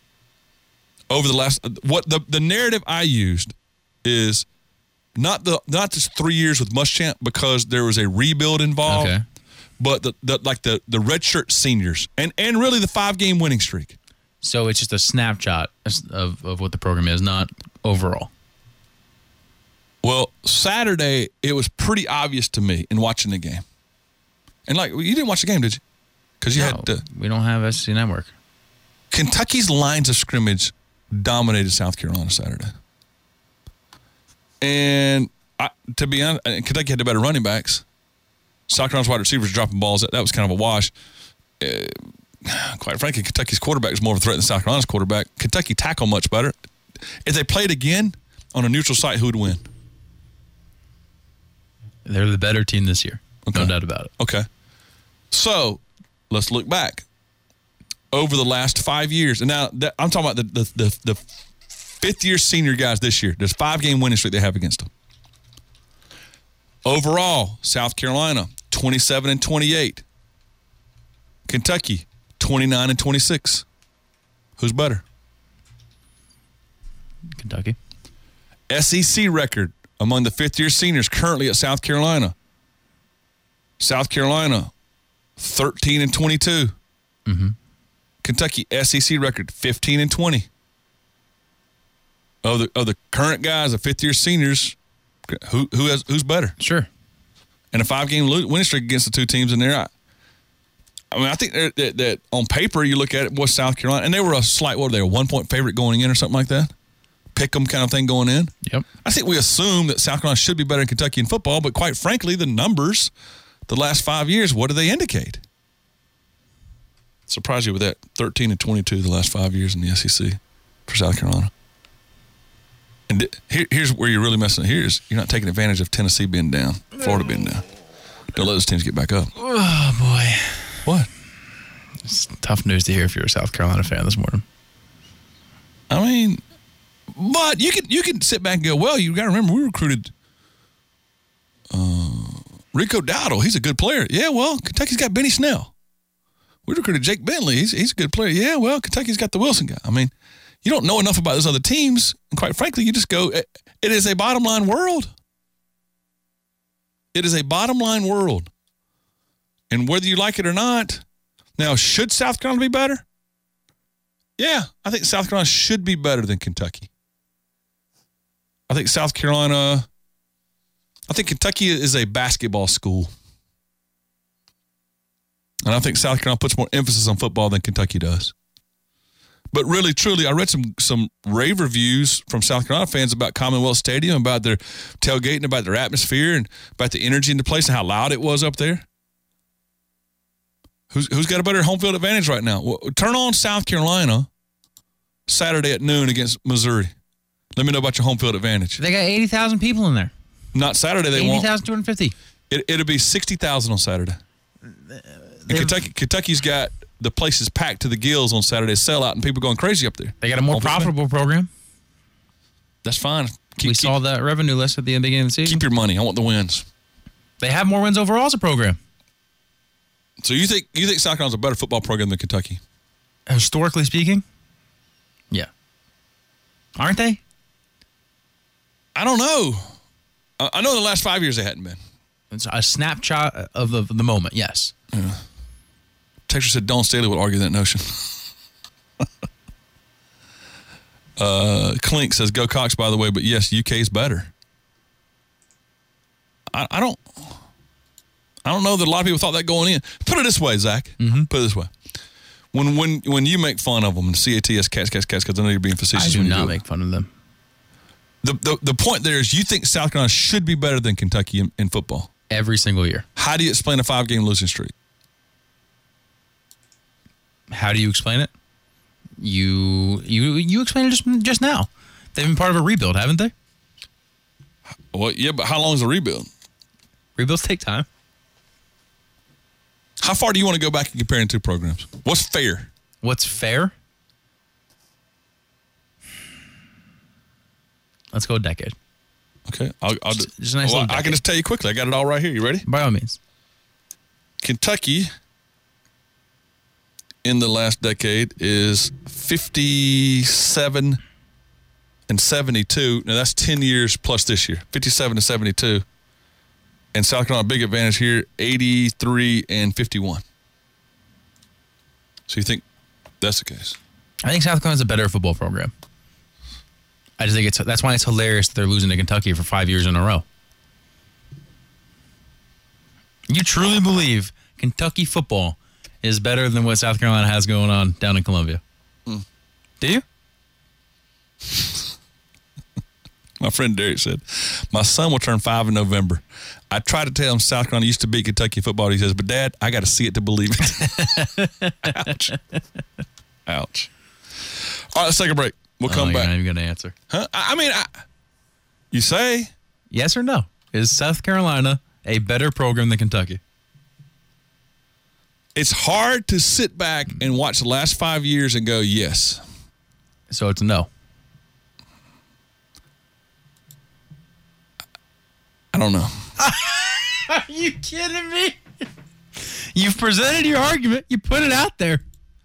Over the last, what the the narrative I used is not the not just three years with Muschamp because there was a rebuild involved, okay. but the, the like the the redshirt seniors and and really the five game winning streak. So it's just a snapshot of of what the program is, not overall. Well, Saturday, it was pretty obvious to me in watching the game. And, like, you didn't watch the game, did you? Because you no, had to. We don't have S E C Network. Kentucky's lines of scrimmage dominated South Carolina Saturday. And, I, to be honest, Kentucky had the better running backs. South Carolina's wide receivers dropping balls. That, that was kind of a wash. Uh, quite frankly, Kentucky's quarterback is more of a threat than South Carolina's quarterback. Kentucky tackle much better. If they played again on a neutral site, who would win? They're the better team this year. Okay. No doubt about it. Okay. So, let's look back. Over the last five years, and now that, I'm talking about the, the, the, the fifth-year senior guys this year. There's five-game winning streak they have against them. Overall, South Carolina, twenty-seven and twenty-eight. Kentucky, twenty-nine and twenty-six. Who's better? Kentucky. S E C record among the fifth-year seniors currently at South Carolina. South Carolina, thirteen and twenty-two. Mm-hmm. Kentucky S E C record, fifteen and twenty. Of the of the current guys, the fifth-year seniors, who who has who's better? Sure. And a five-game winning streak against the two teams in there. I, I mean, I think that, that, that on paper you look at it was South Carolina, and they were a slight, what were they, a one-point favorite going in or something like that? Pick 'em kind of thing going in. Yep. I think we assume that South Carolina should be better than Kentucky in football, but quite frankly, the numbers, the last five years, what do they indicate? Surprise you with that, thirteen and twenty-two the last five years in the S E C for South Carolina. And th- here, here's where you're really messing up. Here's you're not taking advantage of Tennessee being down, Florida being down. Don't let those teams get back up. Oh, boy. What? It's tough news to hear if you're a South Carolina fan this morning. I mean, but you can you can sit back and go, well, you got to remember we recruited uh, Rico Dowdle. He's a good player. Yeah, well, Kentucky's got Benny Snell. We recruited Jake Bentley. He's, he's a good player. Yeah, well, Kentucky's got the Wilson guy. I mean, you don't know enough about those other teams. And quite frankly, you just go, it, it is a bottom line world. It is a bottom line world. And whether you like it or not, now, should South Carolina be better? Yeah, I think South Carolina should be better than Kentucky. I think South Carolina, I think Kentucky is a basketball school. And I think South Carolina puts more emphasis on football than Kentucky does. But really, truly, I read some some rave reviews from South Carolina fans about Commonwealth Stadium, about their tailgating, about their atmosphere, and about the energy in the place and how loud it was up there. Who's who's got a better home field advantage right now? Well, turn on South Carolina Saturday at noon against Missouri. Let me know about your home field advantage. They got eighty thousand people in there. Not Saturday, they won't. eighty thousand two hundred fifty. It, it'll be sixty thousand on Saturday. And Kentucky, Kentucky's got the places packed to the gills on Saturday, sellout, and people going crazy up there. They got a more profitable program. That's fine. Keep, we saw keep, that revenue list at the beginning of the season. Keep your money. I want the wins. They have more wins overall as a program. So you think you think South Carolina's a better football program than Kentucky? Historically speaking, yeah. Aren't they? I don't know. I know in the last five years they hadn't been. It's a snapshot of the, the moment, yes. Yeah. Texas said Dawn Staley would argue that notion. uh, Clink says, go Cox, by the way, but yes, U K is better. I, I don't I don't know that a lot of people thought that going in. Put it this way, Zach. Mm-hmm. Put it this way. When when when you make fun of them and C A T S, cats, cats, cats, because I know you're being facetious. I do when not you do make fun of them. The, the the point there is you think South Carolina should be better than Kentucky in, in football. Every single year. How do you explain a five-game losing streak? How do you explain it? You you you explained it just just now. They've been part of a rebuild, haven't they? Well, yeah, but how long is a rebuild? Rebuilds take time. How far do you want to go back and compare the two programs? What's fair? What's fair? Let's go a decade. Okay, I'll, I'll do, just, just a nice well, little I can just tell you quickly. I got it all right here. You ready? By all means. Kentucky in the last decade is fifty-seven and seventy-two. Now that's ten years plus this year. fifty-seven and seventy-two. And South Carolina, big advantage here, eighty-three and fifty-one. So you think that's the case? I think South Carolina's a better football program. I just think it's that's why it's hilarious that they're losing to Kentucky for five years in a row. You truly believe Kentucky football is better than what South Carolina has going on down in Columbia? Mm. Do you? My friend Derek said, my son will turn five in November. I try to tell him South Carolina used to beat Kentucky football. He says, but Dad, I got to see it to believe it. Ouch. Ouch. All right, let's take a break. We'll come oh, back. You're not even going to answer. Huh? I mean, I, you say? Yes or no? Is South Carolina a better program than Kentucky? It's hard to sit back and watch the last five years and go, yes. So it's no. I don't know. Are you kidding me? You've presented your argument. You put it out there.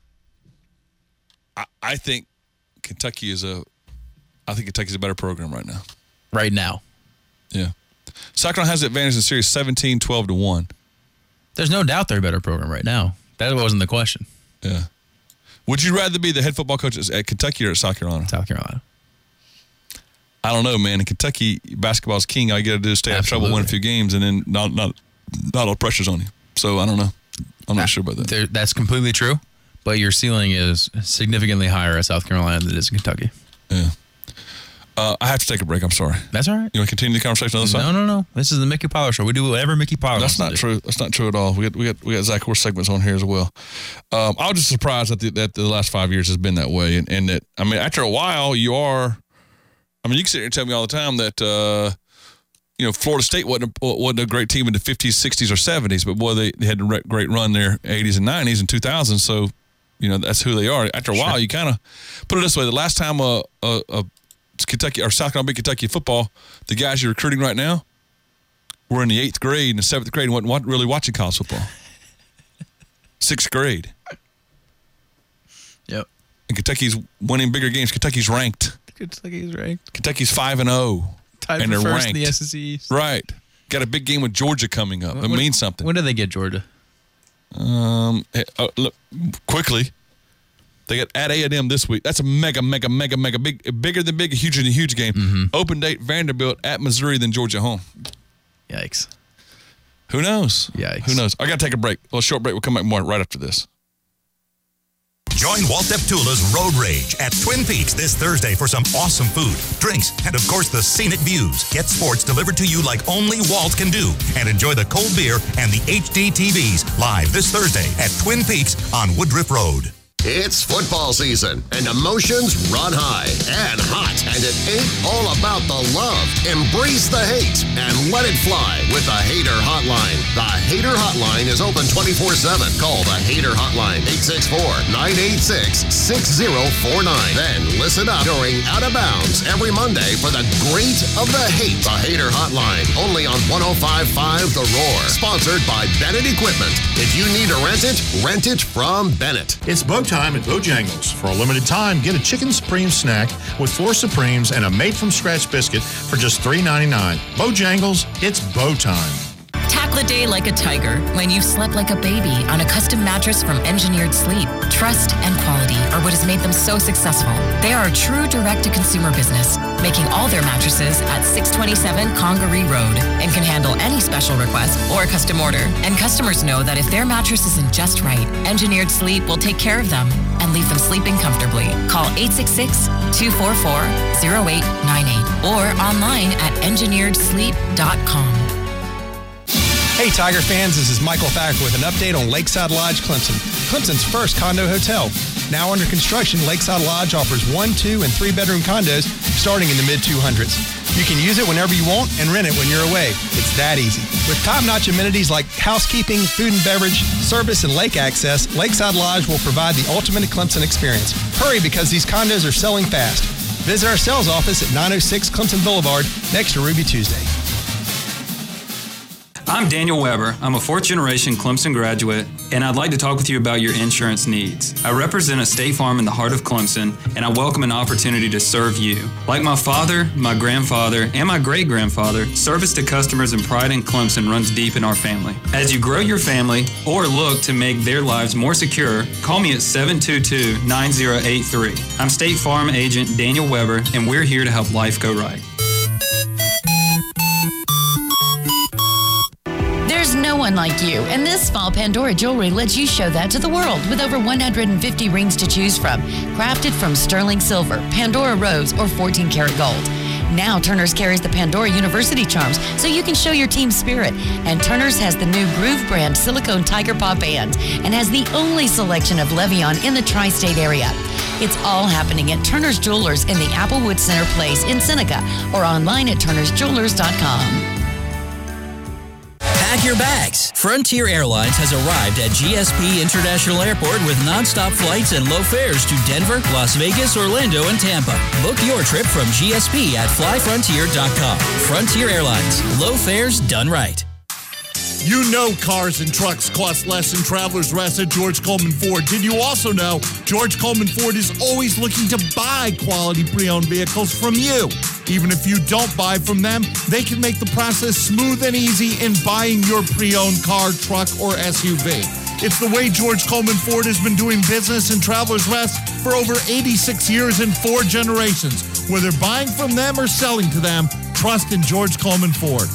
I, I think Kentucky is a I think Kentucky's a better program right now. Right now. Yeah. South Carolina has the advantage in the series seventeen twelve to one. There's no doubt they're a better program right now. That wasn't the question. Yeah. Would you rather be the head football coach at Kentucky or at South Carolina? South Carolina. I don't know, man. In Kentucky, basketball's king. All you got to do is stay out of trouble, win a few games, and then not not not all pressure's on you. So I don't know. I'm not that, sure about that. There, that's completely true, but your ceiling is significantly higher at South Carolina than it is in Kentucky. Yeah. Uh, I have to take a break. I'm sorry. That's all right. You want to continue the conversation on the other no, side? No, no, no. This is the Mickey Pollard Show. We do whatever Mickey Pollard That's not true. That's not true at all. We got we got we got Zach Horse segments on here as well. Um, I was just surprised that the, that the last five years has been that way, and, and that I mean, after a while, you are. I mean, you can sit here and tell me all the time that uh, you know Florida State wasn't a, wasn't a great team in the fifties, sixties, or seventies, but boy, they, they had a great run there, eighties and nineties and two thousands. So, you know, that's who they are. After a while, sure. You kind of put it this way: the last time a, a, a Kentucky or South Carolina beat Kentucky football, the guys you're recruiting right now were in the eighth grade and the seventh grade and wasn't really watching college football. Sixth grade. And Kentucky's winning bigger games. Kentucky's ranked. Kentucky's ranked. Kentucky's five and oh. Tied and for they're first ranked. in the S E C East. Right. Got a big game with Georgia coming up. It When- means something. When do they get Georgia? Um, eh, uh, look, quickly. They got at A and M this week. That's a mega, mega, mega, mega big, bigger than big, huger than huge game. Mm-hmm. Open date Vanderbilt at Missouri, then Georgia home. Yikes. Who knows? Yikes. Who knows? I got to take a break. A little short break. We'll come back more right after this. Join Walt Deptula's Road Rage at Twin Peaks this Thursday for some awesome food, drinks, and of course the scenic views. Get sports delivered to you like only Walt can do. And enjoy the cold beer and the H D T Vs live this Thursday at Twin Peaks on Woodruff Road. It's football season, and emotions run high and hot, and it ain't all about the love. Embrace the hate and let it fly with the Hater Hotline. The Hater Hotline is open twenty-four seven. Call the Hater Hotline, eight six four, nine eight six, six zero four nine. Then listen up during Out of Bounds every Monday for the great of the hate. The Hater Hotline, only on one oh five point five The Roar. Sponsored by Bennett Equipment. If you need to rent it, rent it from Bennett. It's bow time at Bojangles. For a limited time, get a chicken supreme snack with four Supremes and a made-from-scratch biscuit for just three ninety-nine. Bojangles, it's bow time. Tackle a day like a tiger when you've slept like a baby on a custom mattress from Engineered Sleep. Trust and quality are what has made them so successful. They are a true direct-to-consumer business, making all their mattresses at six twenty-seven Congaree Road and can handle any special request or custom order. And customers know that if their mattress isn't just right, Engineered Sleep will take care of them and leave them sleeping comfortably. Call eight six six, two four four, zero eight nine eight or online at engineered sleep dot com. Hey Tiger fans, this is Michael Thacker with an update on Lakeside Lodge Clemson, Clemson's first condo hotel. Now under construction, Lakeside Lodge offers one, two, and three bedroom condos starting in the mid two hundreds. You can use it whenever you want and rent it when you're away. It's that easy. With top-notch amenities like housekeeping, food and beverage, service, and lake access, Lakeside Lodge will provide the ultimate Clemson experience. Hurry because these condos are selling fast. Visit our sales office at nine oh six Clemson Boulevard next to Ruby Tuesday. I'm Daniel Weber. I'm a fourth generation Clemson graduate, and I'd like to talk with you about your insurance needs. I represent a state farm in the heart of Clemson, and I welcome an opportunity to serve you. Like my father, my grandfather, and my great-grandfather, service to customers and pride in Clemson runs deep in our family. As you grow your family or look to make their lives more secure, call me at seven two two, nine zero eight three. I'm State Farm Agent Daniel Weber, and we're here to help life go right. There's no one like you, and this fall Pandora Jewelry lets you show that to the world with over one hundred fifty rings to choose from, crafted from sterling silver, Pandora rose, or fourteen karat gold. Now Turner's carries the Pandora University charms so you can show your team spirit. And Turner's has the new Groove brand silicone Tiger Paw band and has the only selection of Levion in the tri-state area. It's all happening at Turner's Jewelers in the Applewood Center Place in Seneca or online at turners jewelers dot com. Pack your bags. Frontier Airlines has arrived at G S P International Airport with nonstop flights and low fares to Denver, Las Vegas, Orlando, and Tampa. Book your trip from G S P at fly frontier dot com. Frontier Airlines. Low fares done right. You know cars and trucks cost less than Travelers Rest at George Coleman Ford. Did you also know George Coleman Ford is always looking to buy quality pre-owned vehicles from you? Even if you don't buy from them, they can make the process smooth and easy in buying your pre-owned car, truck, or S U V. It's the way George Coleman Ford has been doing business in Travelers Rest for over eighty-six years and four generations. Whether buying from them or selling to them, trust in George Coleman Ford.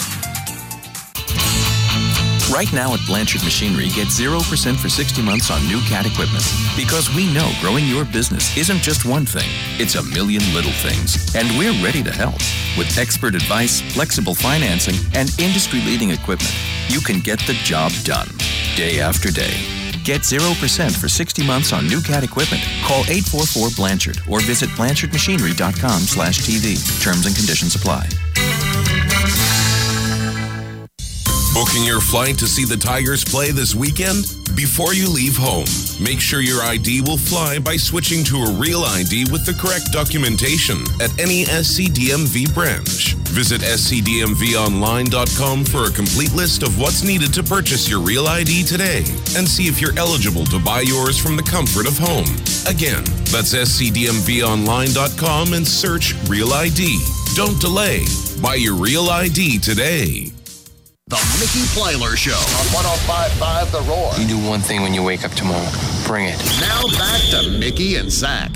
Right now at Blanchard Machinery, get zero percent for sixty months on new cat equipment. Because we know growing your business isn't just one thing, it's a million little things. And we're ready to help. With expert advice, flexible financing, and industry-leading equipment, you can get the job done, day after day. Get zero percent for sixty months on new cat equipment. Call eight four four Blanchard or visit blanchard machinery dot com slash T V. Terms and conditions apply. Booking your flight to see the Tigers play this weekend? Before you leave home, make sure your I D will fly by switching to a real I D with the correct documentation at any S C D M V branch. Visit S C D M V online dot com for a complete list of what's needed to purchase your real I D today and see if you're eligible to buy yours from the comfort of home. Again, that's S C D M V online dot com and search Real I D. Don't delay. Buy your real I D today. The Mickey Plyler Show on one oh five point five The Roar. You do one thing when you wake up tomorrow. Bring it. Now back to Mickey and Zach.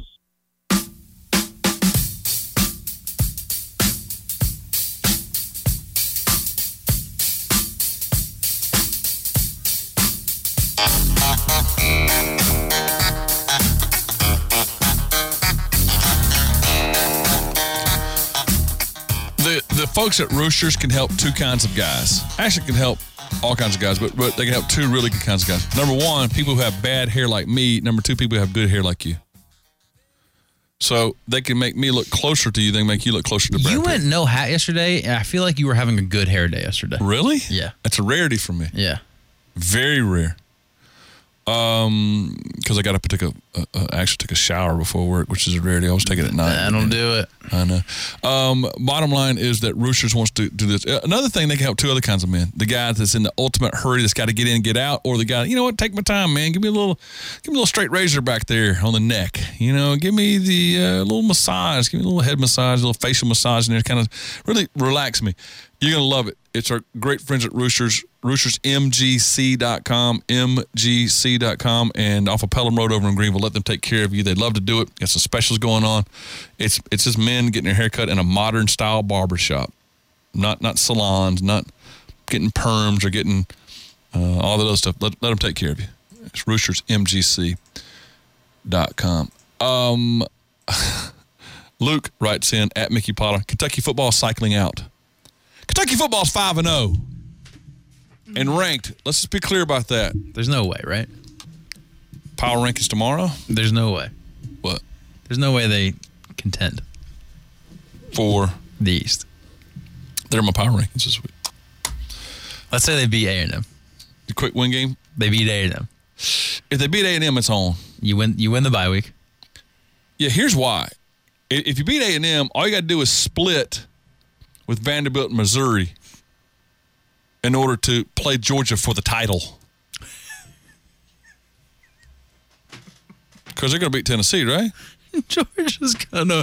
The, the folks at Roosters can help two kinds of guys. Actually, can help all kinds of guys, but, but they can help two really good kinds of guys. Number one, people who have bad hair like me. Number two, people who have good hair like you. So they can make me look closer to you. They can make you look closer to Brad You Pitt. went no hat yesterday, and I feel like you were having a good hair day yesterday. Really? Yeah. That's a rarity for me. Yeah. Very rare. Um, because I got to take a, uh, uh, actually took a shower before work, which is a rarity. I was taking it at night. I don't do it. I know. Um, bottom line is that Roosters wants to do this. Uh, another thing, they can help two other kinds of men: the guy that's in the ultimate hurry, that's got to get in and get out, or the guy, you know what, take my time, man. Give me a little, give me a little straight razor back there on the neck. You know, give me the uh, little massage, give me a little head massage, a little facial massage, and it kind of really relax me. You're gonna love it. It's our great friends at Roosters. Roosters M G C dot com, M G C dot com, and off of Pelham Road over in Greenville. Let them take care of you. They'd love to do it. Got some specials going on. It's it's just men getting their hair cut in a modern style barbershop, not not salons, not getting perms or getting uh, all that other stuff. Let, let them take care of you. It's Roosters M G C dot com. Um, Luke writes in at Mickey Potter, Kentucky football cycling out. Kentucky football's five and oh. And ranked. Let's just be clear about that. There's no way, right? Power rankings tomorrow? There's no way. What? There's no way they contend. For? The East. They're my power rankings this week. Let's say they beat A and M. The quick win game? They beat A and M. If they beat A and M, it's on. You win You win the bye week. Yeah, here's why. If you beat A and M, all you got to do is split with Vanderbilt and Missouri in order to play Georgia for the title. Because they're going to beat Tennessee, right? Georgia's going to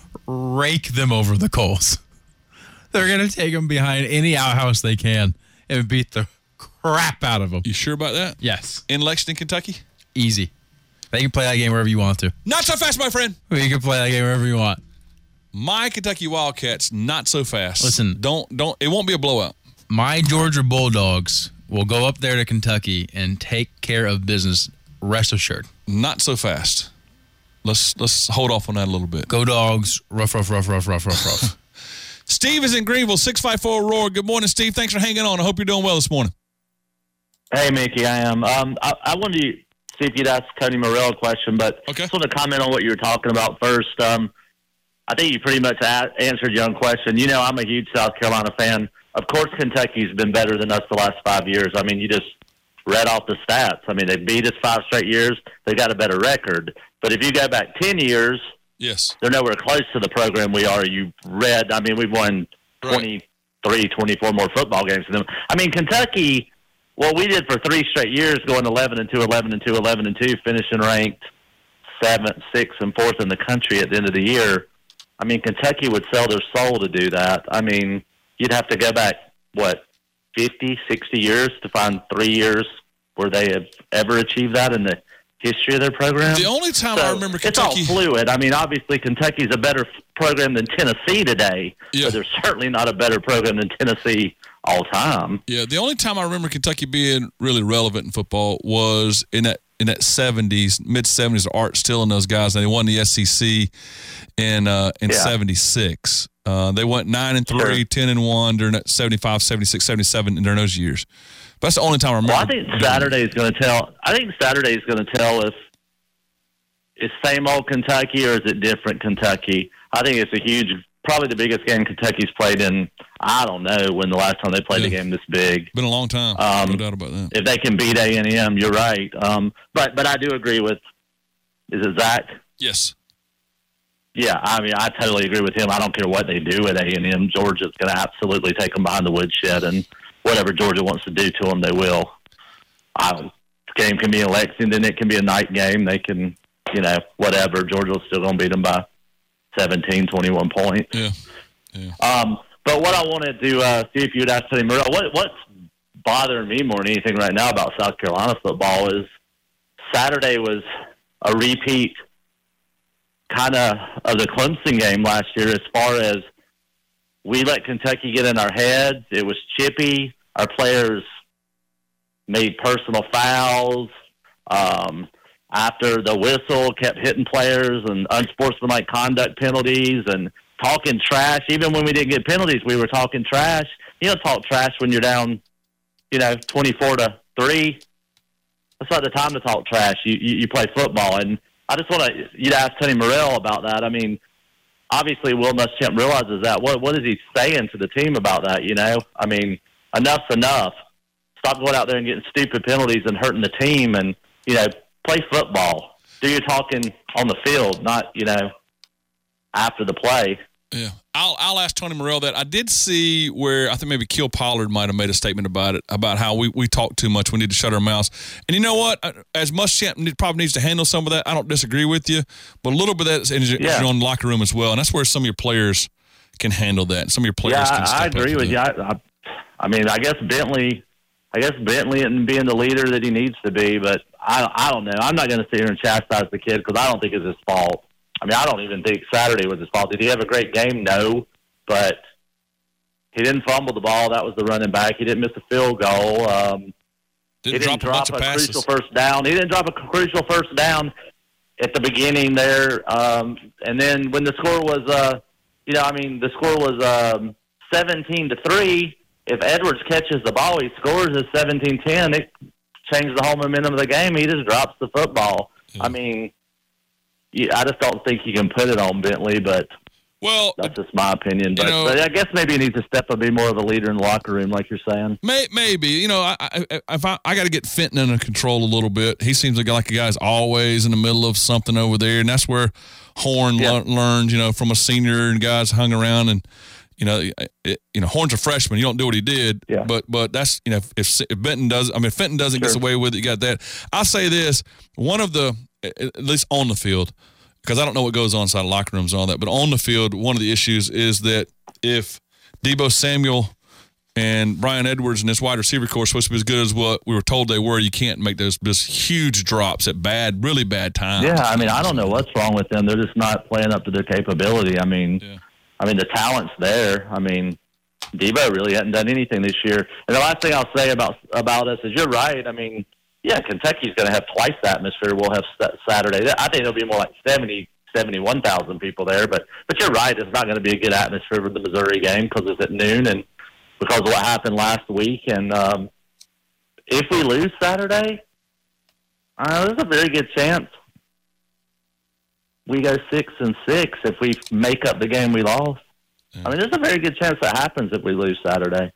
rake them over the coals. They're going to take them behind any outhouse they can and beat the crap out of them. You sure about that? Yes. In Lexington, Kentucky? Easy. They can play that game wherever you want to. Not so fast, my friend. You can play that game wherever you want. My Kentucky Wildcats, not so fast. Listen. Don't, don't, it won't be a blowout. My Georgia Bulldogs will go up there to Kentucky and take care of business, rest assured. Not so fast. Let's let's hold off on that a little bit. Go Dogs. Rough, rough, rough, rough, rough, rough, rough. Steve is in Greenville, six five four Roar. Good morning, Steve. Thanks for hanging on. I hope you're doing well this morning. Hey, Mickey, I am. Um, I, I wanted to see if you'd ask Tony Morrell a question, but okay. just want to comment on what you were talking about first. Um, I think you pretty much a- answered your own question. You know, I'm a huge South Carolina fan. Of course, Kentucky's been better than us the last five years. I mean, you just read off the stats. I mean, they beat us five straight years. They got a better record. But if you go back ten years, yes, they're nowhere close to the program we are. You read, I mean, we've won twenty-three, twenty-four more football games than them. I mean, Kentucky, what we did for three straight years, going eleven and two, eleven and two, eleven and two, finishing ranked seventh, sixth, and fourth in the country at the end of the year. I mean, Kentucky would sell their soul to do that. I mean, you'd have to go back, what, fifty, sixty years to find three years where they have ever achieved that in the history of their program. The only time so I remember Kentucky... It's all fluid. I mean, obviously, Kentucky's a better f- program than Tennessee today, yeah. but they're certainly not a better program than Tennessee all time. Yeah, the only time I remember Kentucky being really relevant in football was in that in that seventies, mid-seventies, Art Still and those guys. And they won the S E C in uh, in Yeah. seventy-six. Uh, they went nine and three, Sure. ten and one during that seventy-five, seventy-six, seventy-seven during those years. But that's the only time I remember. Well, I think Saturday is going to tell. I think Saturday is going to tell if it's same old Kentucky or is it different Kentucky. I think it's a huge probably the biggest game Kentucky's played in, I don't know when the last time they played yeah. a game this big. Been a long time. Um, no doubt about that. If they can beat A and M, you're right. Um, but but I do agree with, is it Zach? Yes. Yeah, I mean, I totally agree with him. I don't care what they do at A and M. Georgia's going to absolutely take them behind the woodshed, and whatever Georgia wants to do to them, they will. I don't, the game can be in Lexington. It can be a night game. They can, you know, whatever. Georgia's still going to beat them by seventeen, twenty-one points. Yeah. yeah. Um, but what I wanted to uh, see if you'd ask Tony Morrell, what, what's bothering me more than anything right now about South Carolina football is Saturday was a repeat kind of of the Clemson game last year as far as we let Kentucky get in our heads. It was chippy. Our players made personal fouls. Um, after the whistle, kept hitting players and unsportsmanlike conduct penalties and talking trash. Even when we didn't get penalties, we were talking trash. You don't talk trash when you're down, you know, twenty-four to three. That's not the time to talk trash. You you, you play football. And I just want to you to ask Tony Morrell about that. I mean, obviously Will Muschamp realizes that. What what is he saying to the team about that? You know, I mean, enough's enough. Stop going out there and getting stupid penalties and hurting the team, and you know, play football. Do your talking on the field, not you know after the play. Yeah, I'll I'll ask Tony Morrell that. I did see where I think maybe Kill Pollard might have made a statement about it, about how we, we talk too much. We need to shut our mouths. And you know what? As Muschamp probably needs to handle some of that. I don't disagree with you, but a little bit of that is in yeah. your own locker room as well, and that's where some of your players can handle that. Some of your players yeah, can step I agree up with you. I, I, I mean, I guess Bentley, I guess Bentley isn't being the leader that he needs to be, but I I don't know. I'm not going to sit here and chastise the kid because I don't think it's his fault. I mean, I don't even think Saturday was his fault. Did he have a great game? No, but he didn't fumble the ball. That was the running back. He didn't miss a field goal. Um, didn't he didn't drop, drop a, a, a crucial first down. He didn't drop a crucial first down at the beginning there. Um, and then when the score was, uh, you know, I mean, the score was um, seventeen to three. If Edwards catches the ball, he scores at seventeen ten. It changed the whole momentum of the game. He just drops the football. Yeah. I mean, I just don't think you can put it on Bentley, but well, that's just my opinion. But, you know, but I guess maybe he needs to step up and be more of a leader in the locker room, like you're saying. May, maybe. You know, I I, if I, I got to get Fenton under control a little bit. He seems like, like a guy's always in the middle of something over there, and that's where Horn yeah. le- learned, you know, from a senior and guys hung around and, you know, it, you know, Horn's a freshman. You don't do what he did, yeah. but but that's, you know, if, if Benton does, I mean, if Fenton doesn't sure. get away with it, you got that. I'll say this, one of the, at least on the field, because I don't know what goes on inside locker rooms and all that, but on the field, one of the issues is that if Deebo Samuel and Brian Edwards and this wide receiver corps are supposed to be as good as what we were told they were, you can't make those just huge drops at bad, really bad times. Yeah, I mean, I don't know what's wrong with them. They're just not playing up to their capability. I mean, yeah. I mean, the talent's there. I mean, Deebo really hadn't done anything this year. And the last thing I'll say about about us is you're right. I mean, yeah, Kentucky's going to have twice the atmosphere we'll have Saturday. I think it'll be more like seventy, seventy-one thousand people there. But but you're right. It's not going to be a good atmosphere for the Missouri game because it's at noon and because of what happened last week. And um, if we lose Saturday, uh, there's a very good chance we go six and six if we make up the game we lost. Yeah. I mean, there's a very good chance that happens if we lose Saturday.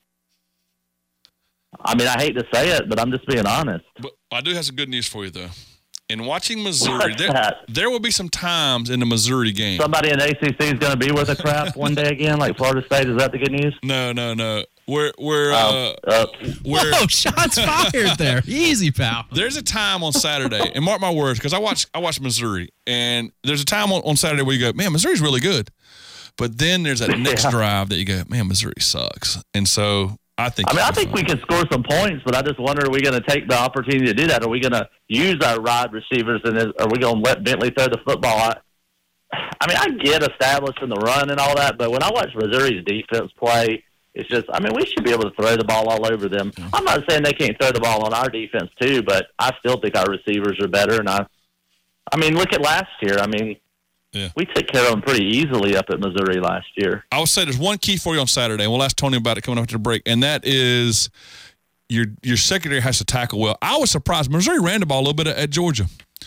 I mean, I hate to say it, but I'm just being honest. But I do have some good news for you, though. In watching Missouri, there, there will be some times in the Missouri game. Somebody in the A C C is going to be worth a crap one day again, like Florida State. Is that the good news? No, no, no. We're, we're, oh, uh, uh, we're Whoa, shots fired there. Easy, pal. There's a time on Saturday, and mark my words, because I watch, I watch Missouri, and there's a time on, on Saturday where you go, man, Missouri's really good. But then there's that next yeah. drive that you go, man, Missouri sucks. And so I think. I mean, I think fun. we can score some points, but I just wonder, are we going to take the opportunity to do that? Are we going to use our wide receivers, and are we going to let Bentley throw the football? I, I mean, I get establishing the run and all that, but when I watch Missouri's defense play, it's just, I mean, we should be able to throw the ball all over them. Mm-hmm. I'm not saying they can't throw the ball on our defense too, but I still think our receivers are better. And I, I mean, look at last year. I mean, yeah. we took care of them pretty easily up at Missouri last year. I would say there's one key for you on Saturday, and we'll ask Tony about it coming up to the break, and that is your your secondary has to tackle well. I was surprised. Missouri ran the ball a little bit at, at Georgia.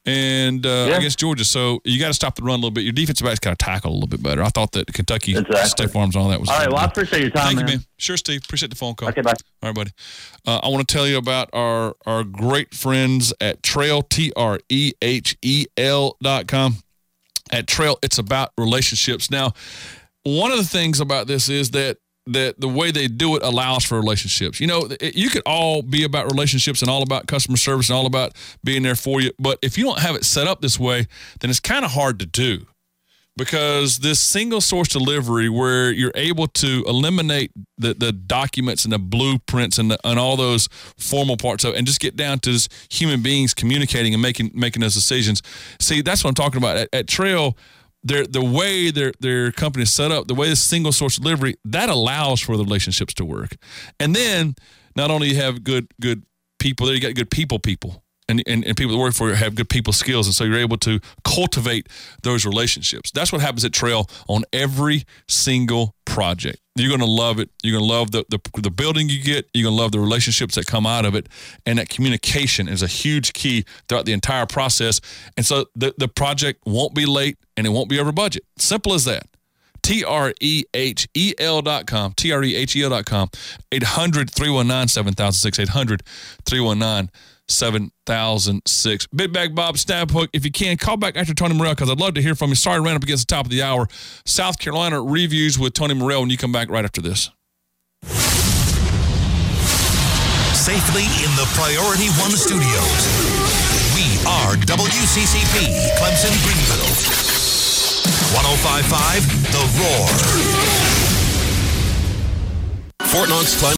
and uh, Yeah. against Georgia. So you got to stop the run a little bit. Your defensive backs got to tackle a little bit better. I thought that Kentucky Exactly. State Farms and all that was. All right. Well, I appreciate your time, Thank man. you, man. Sure, Steve. Appreciate the phone call. Okay, bye. All right, buddy. Uh, I want to tell you about our our great friends at Trail, T R E H E L dot com. At Trail, it's about relationships. Now, one of the things about this is that that the way they do it allows for relationships. You know, it, you could all be about relationships and all about customer service and all about being there for you. But if you don't have it set up this way, then it's kind of hard to do. Because this single source delivery where you're able to eliminate the, the documents and the blueprints and, the, and all those formal parts of it and just get down to just human beings communicating and making making those decisions. See, that's what I'm talking about. At, at Trail, their the way their their company is set up, the way the single source delivery, that allows for the relationships to work. And then not only you have good good people there, you got good people people. And, and, and people that work for you have good people skills, and so you're able to cultivate those relationships. That's what happens at Trail on every single project. You're going to love it. You're going to love the, the the building you get. You're going to love the relationships that come out of it, and that communication is a huge key throughout the entire process. And so the, the project won't be late, and it won't be over budget. Simple as that. T R E H E L dot com, T R E H E L dot com, eight hundred, three one nine, seven thousand six, eight hundred, three one nine, seven thousand six. Big Bag Bob, Stab Hook, if you can, call back after Tony Morrell because I'd love to hear from you. Sorry, I ran up against the top of the hour. South Carolina reviews with Tony Morrell when you come back right after this. Safely in the Priority One studios. We are W C C P, Clemson Greenville. one oh five point five The Roar. Fort Knox Climate